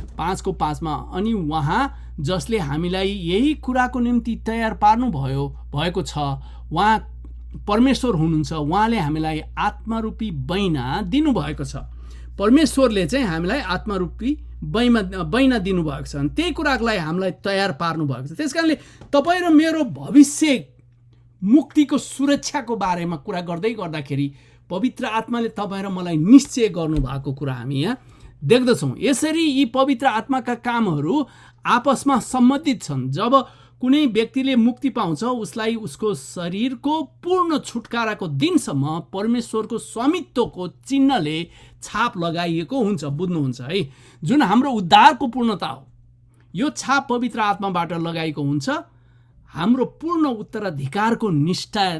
5:5 अनि उहाँ जसले हामीलाई यही कुराको निम्ति तयार पार्नु भएको छ, उहाँ परमेश्वर हुनुहुन्छ। उहाँले हामीलाई आत्मारूपी बैना दिनुभएको छ। परमेश्वरले चाहिँ हामीलाई आत्मारूपी बैना दिनुभएको छ। अनि त्यही कुराको लागि हामीलाई तयार पार्नु भएको छ। त्यसकारणले तपाईँ र मेरो भविष्य मुक्तिको सुरक्षाको बारेमा कुरा गर्दाखेरि पवित्र आत्माले तपाईँ र मलाई निश्चय गर्नुभएको कुरा हामी यहाँ देख्दछौँ। यसरी यी पवित्र आत्माका कामहरू आपसमा सम्बन्धित छन्। जब कुनै व्यक्तिले मुक्ति पाउँछ उसलाई उसको शरीरको पूर्ण छुटकाराको दिनसम्म परमेश्वरको स्वामित्वको चिन्हले छाप लगाइएको हुन्छ। बुझ्नुहुन्छ है, जुन हाम्रो उद्धारको पूर्णता हो यो छाप पवित्र आत्माबाट लगाइएको हुन्छ। हाम्रो पूर्ण उत्तराधिकारको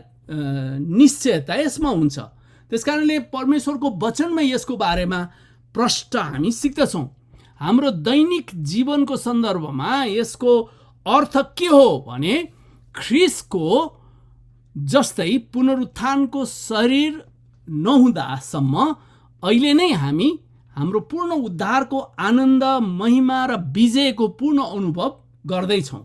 निश्चयता यसमा हुन्छ। त्यसकारणले परमेश्वरको वचनमा यसको बारेमा प्रष्ट हामी सिक्दछौँ। हाम्रो दैनिक जीवनको सन्दर्भमा यसको अर्थ के हो भने ख्रिस्टको जस्तै पुनरुत्थानको शरीर नहुँदासम्म अहिले नै हामी हाम्रो पूर्ण उद्धारको आनन्द, महिमा र विजयको पूर्ण अनुभव गर्दैछौँ।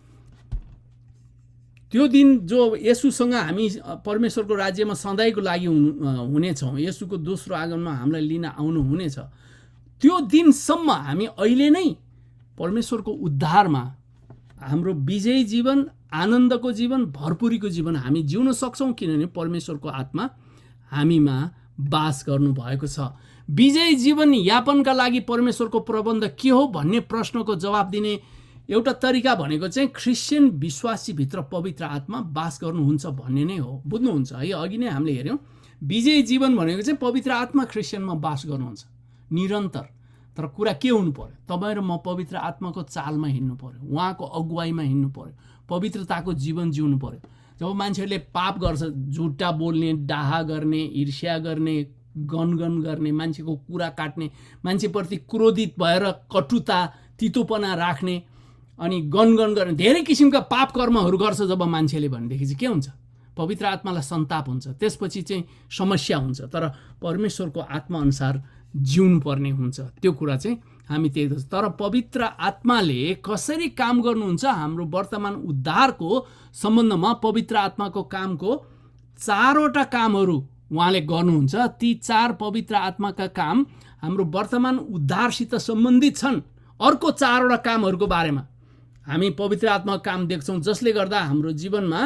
त्यो दिन जो येशूसँग हामी परमेश्वरको राज्यमा सधैँको लागि हुनेछौँ, येशूको दोस्रो आगमनमा हामीलाई लिन आउनु हुनेछ, त्यो दिनसम्म हामी अहिले नै परमेश्वरको उद्धारमा हाम्रो विजयी जीवन, आनन्दको जीवन, भरपुरीको जीवन हामी जिउन सक्छौँ, किनभने परमेश्वरको आत्मा हामीमा बास गर्नुभएको छ। विजयी जीवन यापनका लागि परमेश्वरको प्रबन्ध के हो भन्ने प्रश्नको जवाब दिने एउटा तरिका भनेको चाहिँ क्रिस्चियन विश्वासीभित्र पवित्र आत्मा बास गर्नुहुन्छ भन्ने नै हो। बुझ्नुहुन्छ है? अघि नै हामीले हेऱ्यौँ विजयी जीवन भनेको चाहिँ पवित्र आत्मा क्रिस्चियनमा बास गर्नुहुन्छ निरन्तर। तर कुरा के हुनु पर्यो? तपाईँ र म पवित्र आत्माको चालमा हिँड्नु पर्यो, उहाँको अगुवाईमा हिँड्नु पर्यो, पवित्रताको जीवन जिउनु पर्यो। जब मान्छेहरूले पाप गर्छ, झुट्टा बोल्ने, डाहा गर्ने, ईर्ष्या गर्ने, गनगन गर्ने, मान्छेको कुरा काट्ने, मान्छेप्रति क्रोधित भएर कटुता, तितोपना राख्ने अनि गनगन गर्ने, धेरै किसिमका पाप कर्महरू गर्छ जब मान्छेले भनेदेखि चाहिँ के हुन्छ? पवित्र आत्मालाई सन्ताप हुन्छ, त्यसपछि चाहिँ समस्या हुन्छ। तर परमेश्वरको आत्मा अनुसार जिउनु पर्ने हुन्छ। त्यो कुरा चाहिँ हामी त्यही गर्छौँ। तर पवित्र आत्माले कसरी काम गर्नुहुन्छ हाम्रो वर्तमान उद्धारको सम्बन्धमा पवित्र आत्माको कामको 4वटा कामहरू उहाँले गर्नुहुन्छ। ती 4 पवित्र आत्माका काम हाम्रो वर्तमान उद्धारसित सम्बन्धित छन्। अर्को 4वटा कामहरूको बारेमा हामी पवित्र आत्माको काम देख्छौँ, जसले गर्दा हाम्रो जीवनमा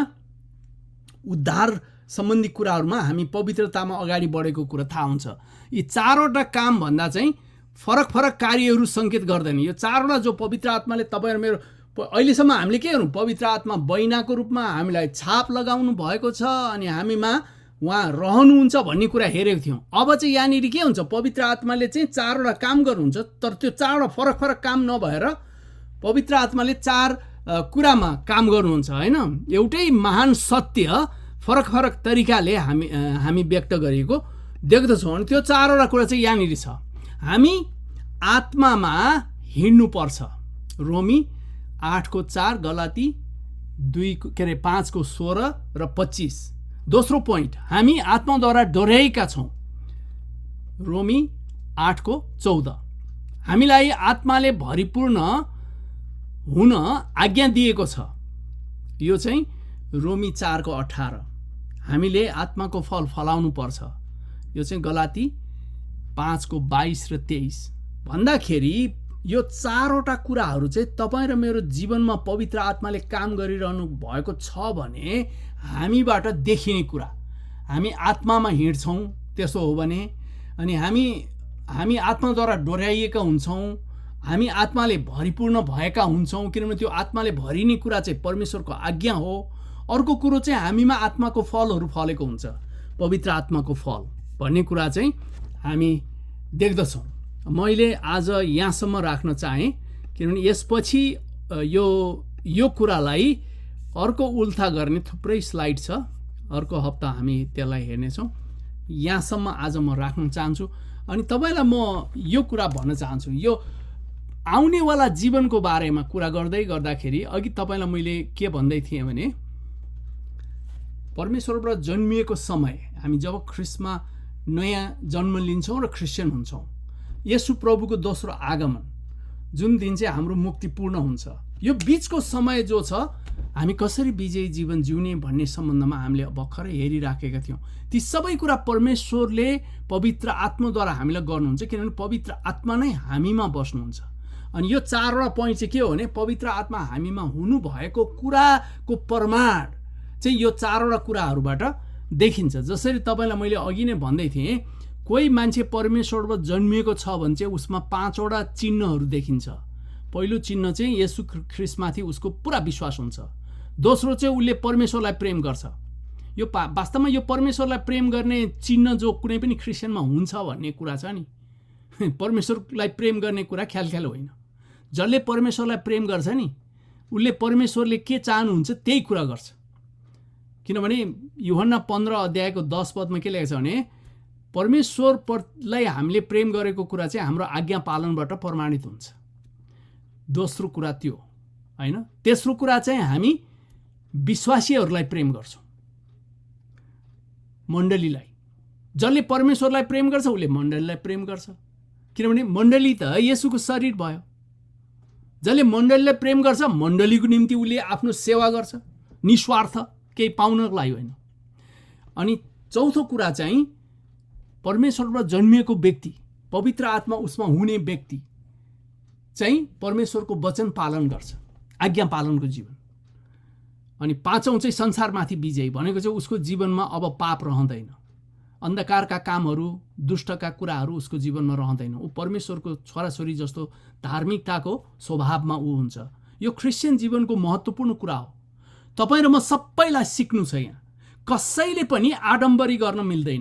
उद्धार सम्बन्धी कुराहरूमा हामी पवित्रतामा अगाडि बढेको कुरा थाहा हुन्छ। यी 4वटा काम भन्दा चाहिँ फरक फरक कार्यहरू सङ्केत गर्दैन। यो 4वटा जो पवित्र आत्माले तपाईँ र मेरो अहिलेसम्म हामीले के गर्नु? पवित्र आत्मा बैनाको रूपमा हामीलाई छाप लगाउनु भएको छ अनि हामीमा उहाँ रहनुहुन्छ भन्ने कुरा हेरेको थियौँ। अब चाहिँ यहाँनिर के हुन्छ? पवित्र आत्माले चाहिँ 4वटा काम गर्नुहुन्छ, तर त्यो 4वटा फरक फरक काम नभएर पवित्र आत्माले 4 कुरामा काम गर्नुहुन्छ, होइन? एउटै महान सत्य फरक फरक तरिकाले हामी व्यक्त गरेको देख्दछौँ। अनि त्यो 4वटा कुरा चाहिँ यहाँनिर छ। हामी आत्मामा हिँड्नुपर्छ। रोमी 8:4, गलाती 5:16 र 25। दोस्रो पोइन्ट, हामी आत्माद्वारा डोर्याएका छौँ। रोमी 8:14। हामीलाई आत्माले भरिपूर्ण हुन आज्ञा दिएको छ। यो चाहिँ रोमी 4:18। हामीले आत्माको फल फलाउनु पर्छ। यो चाहिँ गलाती 5:22 र 23 भन्दाखेरि यो 4वटा कुराहरू चाहिँ तपाईँ र मेरो जीवनमा पवित्र आत्माले काम गरिरहनु भएको छ भने हामीबाट देखिने कुरा। हामी आत्मामा हिँड्छौँ त्यसो हो भने, अनि हामी आत्माद्वारा डोर्याइएका हुन्छौँ, हामी आत्माले भरिपूर्ण भएका हुन्छौँ, किनभने त्यो आत्माले भरिने कुरा चाहिँ परमेश्वरको आज्ञा हो। अर्को कुरो चाहिँ हामीमा आत्माको फलहरू फलेको हुन्छ, पवित्र आत्माको फल भन्ने कुरा चाहिँ हामी देख्दछौँ। मैले आज यहाँसम्म राख्न चाहेँ किनभने यसपछि यो कुरालाई अर्को उल्था गर्ने थुप्रै स्लाइड छ। अर्को हप्ता हामी त्यसलाई हेर्नेछौँ। यहाँसम्म आज म राख्न चाहन्छु। अनि तपाईँलाई म यो कुरा भन्न चाहन्छु, यो आउनेवाला जीवनको बारेमा कुरा गर्दाखेरि अघि तपाईँलाई मैले के भन्दै थिएँ भने परमेश्वरबाट जन्मिएको समय, हामी जब ख्रिस्टमा नयाँ जन्म लिन्छौँ र क्रिस्चियन हुन्छौँ, येशू प्रभुको दोस्रो आगमन जुन दिन चाहिँ हाम्रो मुक्ति पूर्ण हुन्छ, यो बिचको समय जो छ हामी कसरी विजयी जीवन जिउने भन्ने सम्बन्धमा हामीले भर्खरै हेरिराखेका थियौँ। ती सबै कुरा परमेश्वरले पवित्र आत्माद्वारा हामीलाई गर्नुहुन्छ, किनभने पवित्र आत्मा नै हामीमा बस्नुहुन्छ। अनि यो 4वटा पोइन्ट चाहिँ के हो भने पवित्र आत्मा हामीमा हुनुभएको कुराको प्रमाण चाहिँ यो 4वटा कुराहरूबाट देखिन्छ। जसरी तपाईँलाई मैले अघि नै भन्दै थिएँ, कोही मान्छे परमेश्वरबाट जन्मिएको छ भने चाहिँ उसमा 5वटा चिन्हहरू देखिन्छ। पहिलो चिन्ह चाहिँ येशू ख्रिस्टमाथि उसको पुरा विश्वास हुन्छ। दोस्रो चाहिँ उसले परमेश्वरलाई प्रेम गर्छ। यो वास्तवमा यो परमेश्वरलाई प्रेम गर्ने चिन्ह जो कुनै पनि क्रिस्चियनमा हुन्छ भन्ने कुरा छ नि, परमेश्वरलाई प्रेम गर्ने कुरा ख्याल होइन। जसले परमेश्वरलाई प्रेम गर्छ नि उसले परमेश्वरले के चाहनुहुन्छ त्यही कुरा गर्छ। किनभने यूहन्ना 15 अध्यायको 10 पदमा के लेखेको छ भने परमेश्वरलाई हामीले प्रेम गरेको कुरा चाहिँ हाम्रो आज्ञा पालनबाट प्रमाणित हुन्छ। दोस्रो कुरा त्यो हैन। तेस्रो कुरा चाहिँ हामी विश्वासीहरूलाई प्रेम गर्छौँ, मण्डलीलाई। जसले परमेश्वरलाई प्रेम गर्छ उसले मण्डलीलाई प्रेम गर्छ, किनभने मण्डली त येशूको शरीर भयो। जसले मण्डलीलाई प्रेम गर्छ मण्डलीको निम्ति उसले आफ्नो सेवा गर्छ, निस्वार्थ, केही पाउनको लागि होइन। अनि चौथो कुरा चाहिँ परमेश्वरबाट जन्मिएको व्यक्ति, पवित्र आत्मा उसमा हुने व्यक्ति चाहिँ परमेश्वरको वचन पालन गर्छ, आज्ञा पालनको जीवन। अनि पाँचौँ चाहिँ संसारमाथि विजयी भनेको चाहिँ उसको जीवनमा अब पाप रहँदैन, अन्धकारका कामहरू, दुष्टका कुराहरू उसको जीवनमा रहँदैन। ऊ परमेश्वरको छोराछोरी जस्तो धार्मिकताको स्वभावमा ऊ हुन्छ। यो क्रिस्चियन जीवनको महत्त्वपूर्ण कुरा हो। तपाईँ र म सबैलाई सिक्नु छ। यहाँ कसैले पनि आडम्बरी गर्न मिल्दैन।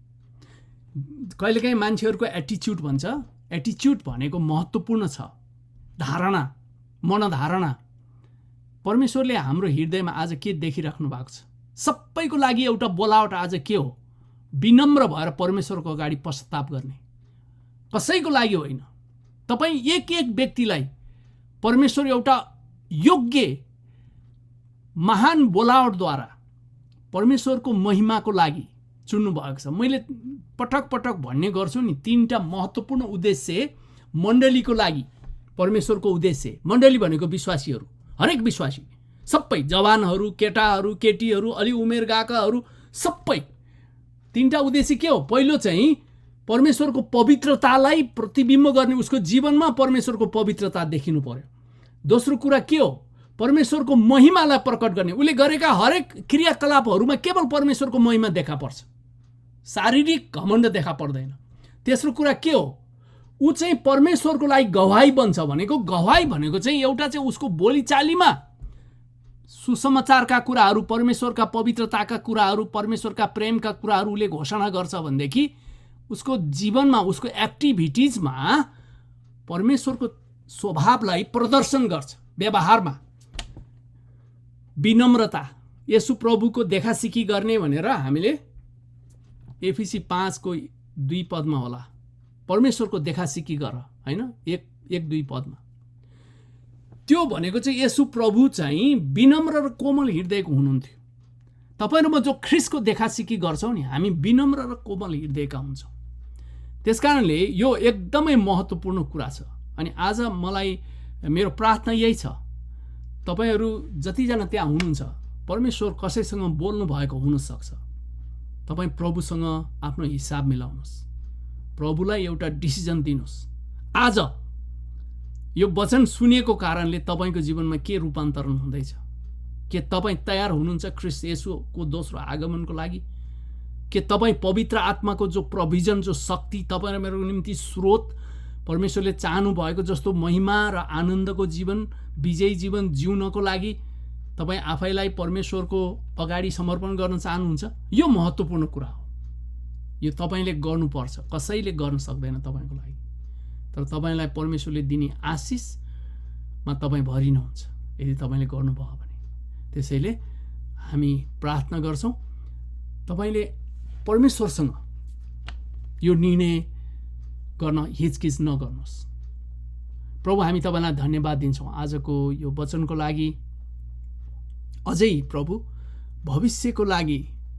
कहिलेकाहीँ मान्छेहरूको एटिच्युड भन्छ, एटिच्युड भनेको महत्त्वपूर्ण छ, धारणा, मनधारणा। परमेश्वरले हाम्रो हृदयमा आज के देखिराख्नु भएको छ? सबैको लागि एउटा बोलावट आज के हो? विनम्र भएर परमेश्वरको अगाडि पश्चाताप गर्ने, कसैको लागि होइन। तपाईँ एक एक व्यक्तिलाई परमेश्वर एउटा योग्य महान बोलावटद्वारा परमेश्वरको महिमाको लागि चुन्नु भएको छ। मैले पटक पटक भन्ने गर्छु नि, तीनटा महत्त्वपूर्ण उद्देश्य मण्डलीको लागि। परमेश्वरको उद्देश्य, मण्डली भनेको विश्वासीहरू, हरेक विश्वासी, सबै, जवानहरू, केटाहरू, केटीहरू, अलि उमेर गएकाहरू, सबै। तीनटा उद्देश्य के हो? पहिलो चाहिँ परमेश्वरको पवित्रतालाई प्रतिबिम्ब गर्ने, उसको जीवनमा परमेश्वरको पवित्रता देखिनु पर्यो। दोस्रो कुरा के हो? परमेश्वरको महिमालाई प्रकट गर्ने, उसले गरेका हरेक क्रियाकलापहरूमा केवल परमेश्वरको महिमा देखा पर्छ, शारीरिक घमण्ड देखा पर्दैन। तेस्रो कुरा के हो? ऊ चाहिँ परमेश्वरको लागि गवाही बन्छ। गवाही भनेको चाहिँ एउटा चाहिँ उसको बोलीचालीमा सुसमाचारका कुराहरू, परमेश्वरका पवित्रताका कुराहरू, परमेश्वरका प्रेमका कुराहरू उसले घोषणा गर्छ भनेदेखि उसको जीवनमा, उसको एक्टिभिटिजमा परमेश्वरको स्वभावलाई प्रदर्शन गर्छ। व्यवहारमा विनम्रता, येशू प्रभुको देखासिखी गर्ने भनेर हामीले एफिसी 5:2 होला, परमेश्वरको देखासिखी गर, होइन, 1:2 पदमा। त्यो भनेको चाहिँ येशू प्रभु चाहिँ विनम्र र कोमल हृदयको हुनुहुन्थ्यो। तपाईँ र म जो ख्रिस्टको देखासिखी गर्छौँ नि, हामी विनम्र र कोमल हृदयका हुन्छौँ। त्यसकारणले यो एकदमै महत्त्वपूर्ण कुरा छ। अनि आज मलाई मेरो प्रार्थना यही छ, तपाईहरू जतिजना त्यहाँ हुनुहुन्छ, परमेश्वर कसैसँग बोल्नु भएको हुनसक्छ। तपाईँ प्रभुसँग आफ्नो हिसाब मिलाउनुहोस्, प्रभुलाई एउटा डिसिजन दिनुहोस्। आज यो वचन सुनेको कारणले तपाईँको जीवनमा के रूपान्तरण हुँदैछ? के तपाईँ तयार हुनुहुन्छ ख्रिस्ट येशूको दोस्रो आगमनको लागि? के तपाईँ पवित्र आत्माको जो प्रोभिजन, जो शक्ति, तपाईँ र मेरो निम्ति स्रोत, परमेश्वरले चाहनु भएको जस्तो महिमा र आनन्दको जीवन, विजयी जीवन जिउनको लागि तपाईँ आफैलाई परमेश्वरको अगाडि समर्पण गर्न चाहनुहुन्छ? यो महत्त्वपूर्ण कुरा हो। यो तपाईँले गर्नुपर्छ, कसैले गर्न सक्दैन तपाईँको लागि। तर तपाईँलाई परमेश्वरले दिने आशिषमा तपाईँ भरिनुहुन्छ यदि तपाईँले गर्नुभयो भने। त्यसैले हामी प्रार्थना गर्छौँ, तपाईँले परमेश्वरसँग यो निर्णय गर्न हिचकिच नगर्नुहोस्। प्रभु, हामी तपाईँलाई धन्यवाद दिन्छौँ आजको यो वचनको लागि। अझै प्रभु, भविष्यको लागि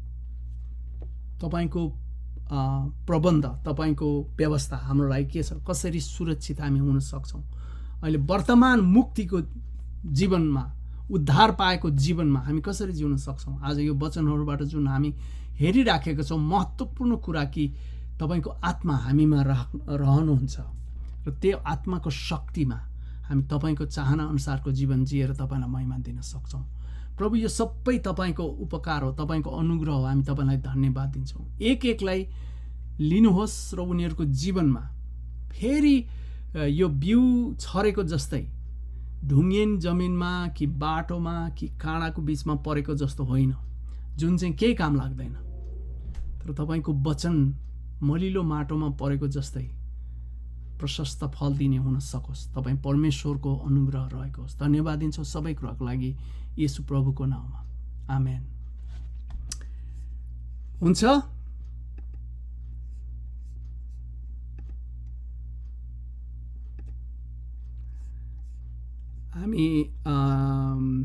तपाईँको प्रबन्ध, तपाईँको व्यवस्था हाम्रो लागि के छ? कसरी सुरक्षित हामी हुन सक्छौँ? अहिले वर्तमान मुक्तिको जीवनमा, उद्धार पाएको जीवनमा हामी कसरी जिउन सक्छौँ? आज यो वचनहरूबाट जुन हामी हेरिराखेका छौँ, महत्त्वपूर्ण कुरा कि तपाईँको आत्मा हामीमा रहनुहुन्छ र त्यो आत्माको शक्तिमा हामी तपाईँको चाहना अनुसारको जीवन जिएर तपाईँलाई महिमा दिन सक्छौँ। प्रभु, यो सबै तपाईँको उपकार हो, तपाईँको अनुग्रह हो। हामी तपाईँलाई धन्यवाद दिन्छौँ। एक एकलाई लिनुहोस् र उनीहरूको जीवनमा फेरि यो बिउ छरेको जस्तै ढुङ्गेन जमिनमा कि बाटोमा कि काँडाको बिचमा परेको जस्तो होइन, जुन चाहिँ केही काम लाग्दैन, तर तपाईँको वचन मलिलो माटोमा परेको जस्तै प्रशस्त फल दिने हुन सकोस्। तपाईँ परमेश्वरको अनुग्रह रहेको होस्। धन्यवाद दिन्छौँ सबै कुराको लागि येशू प्रभुको नाममा, आमेन। हुन्छ। हामी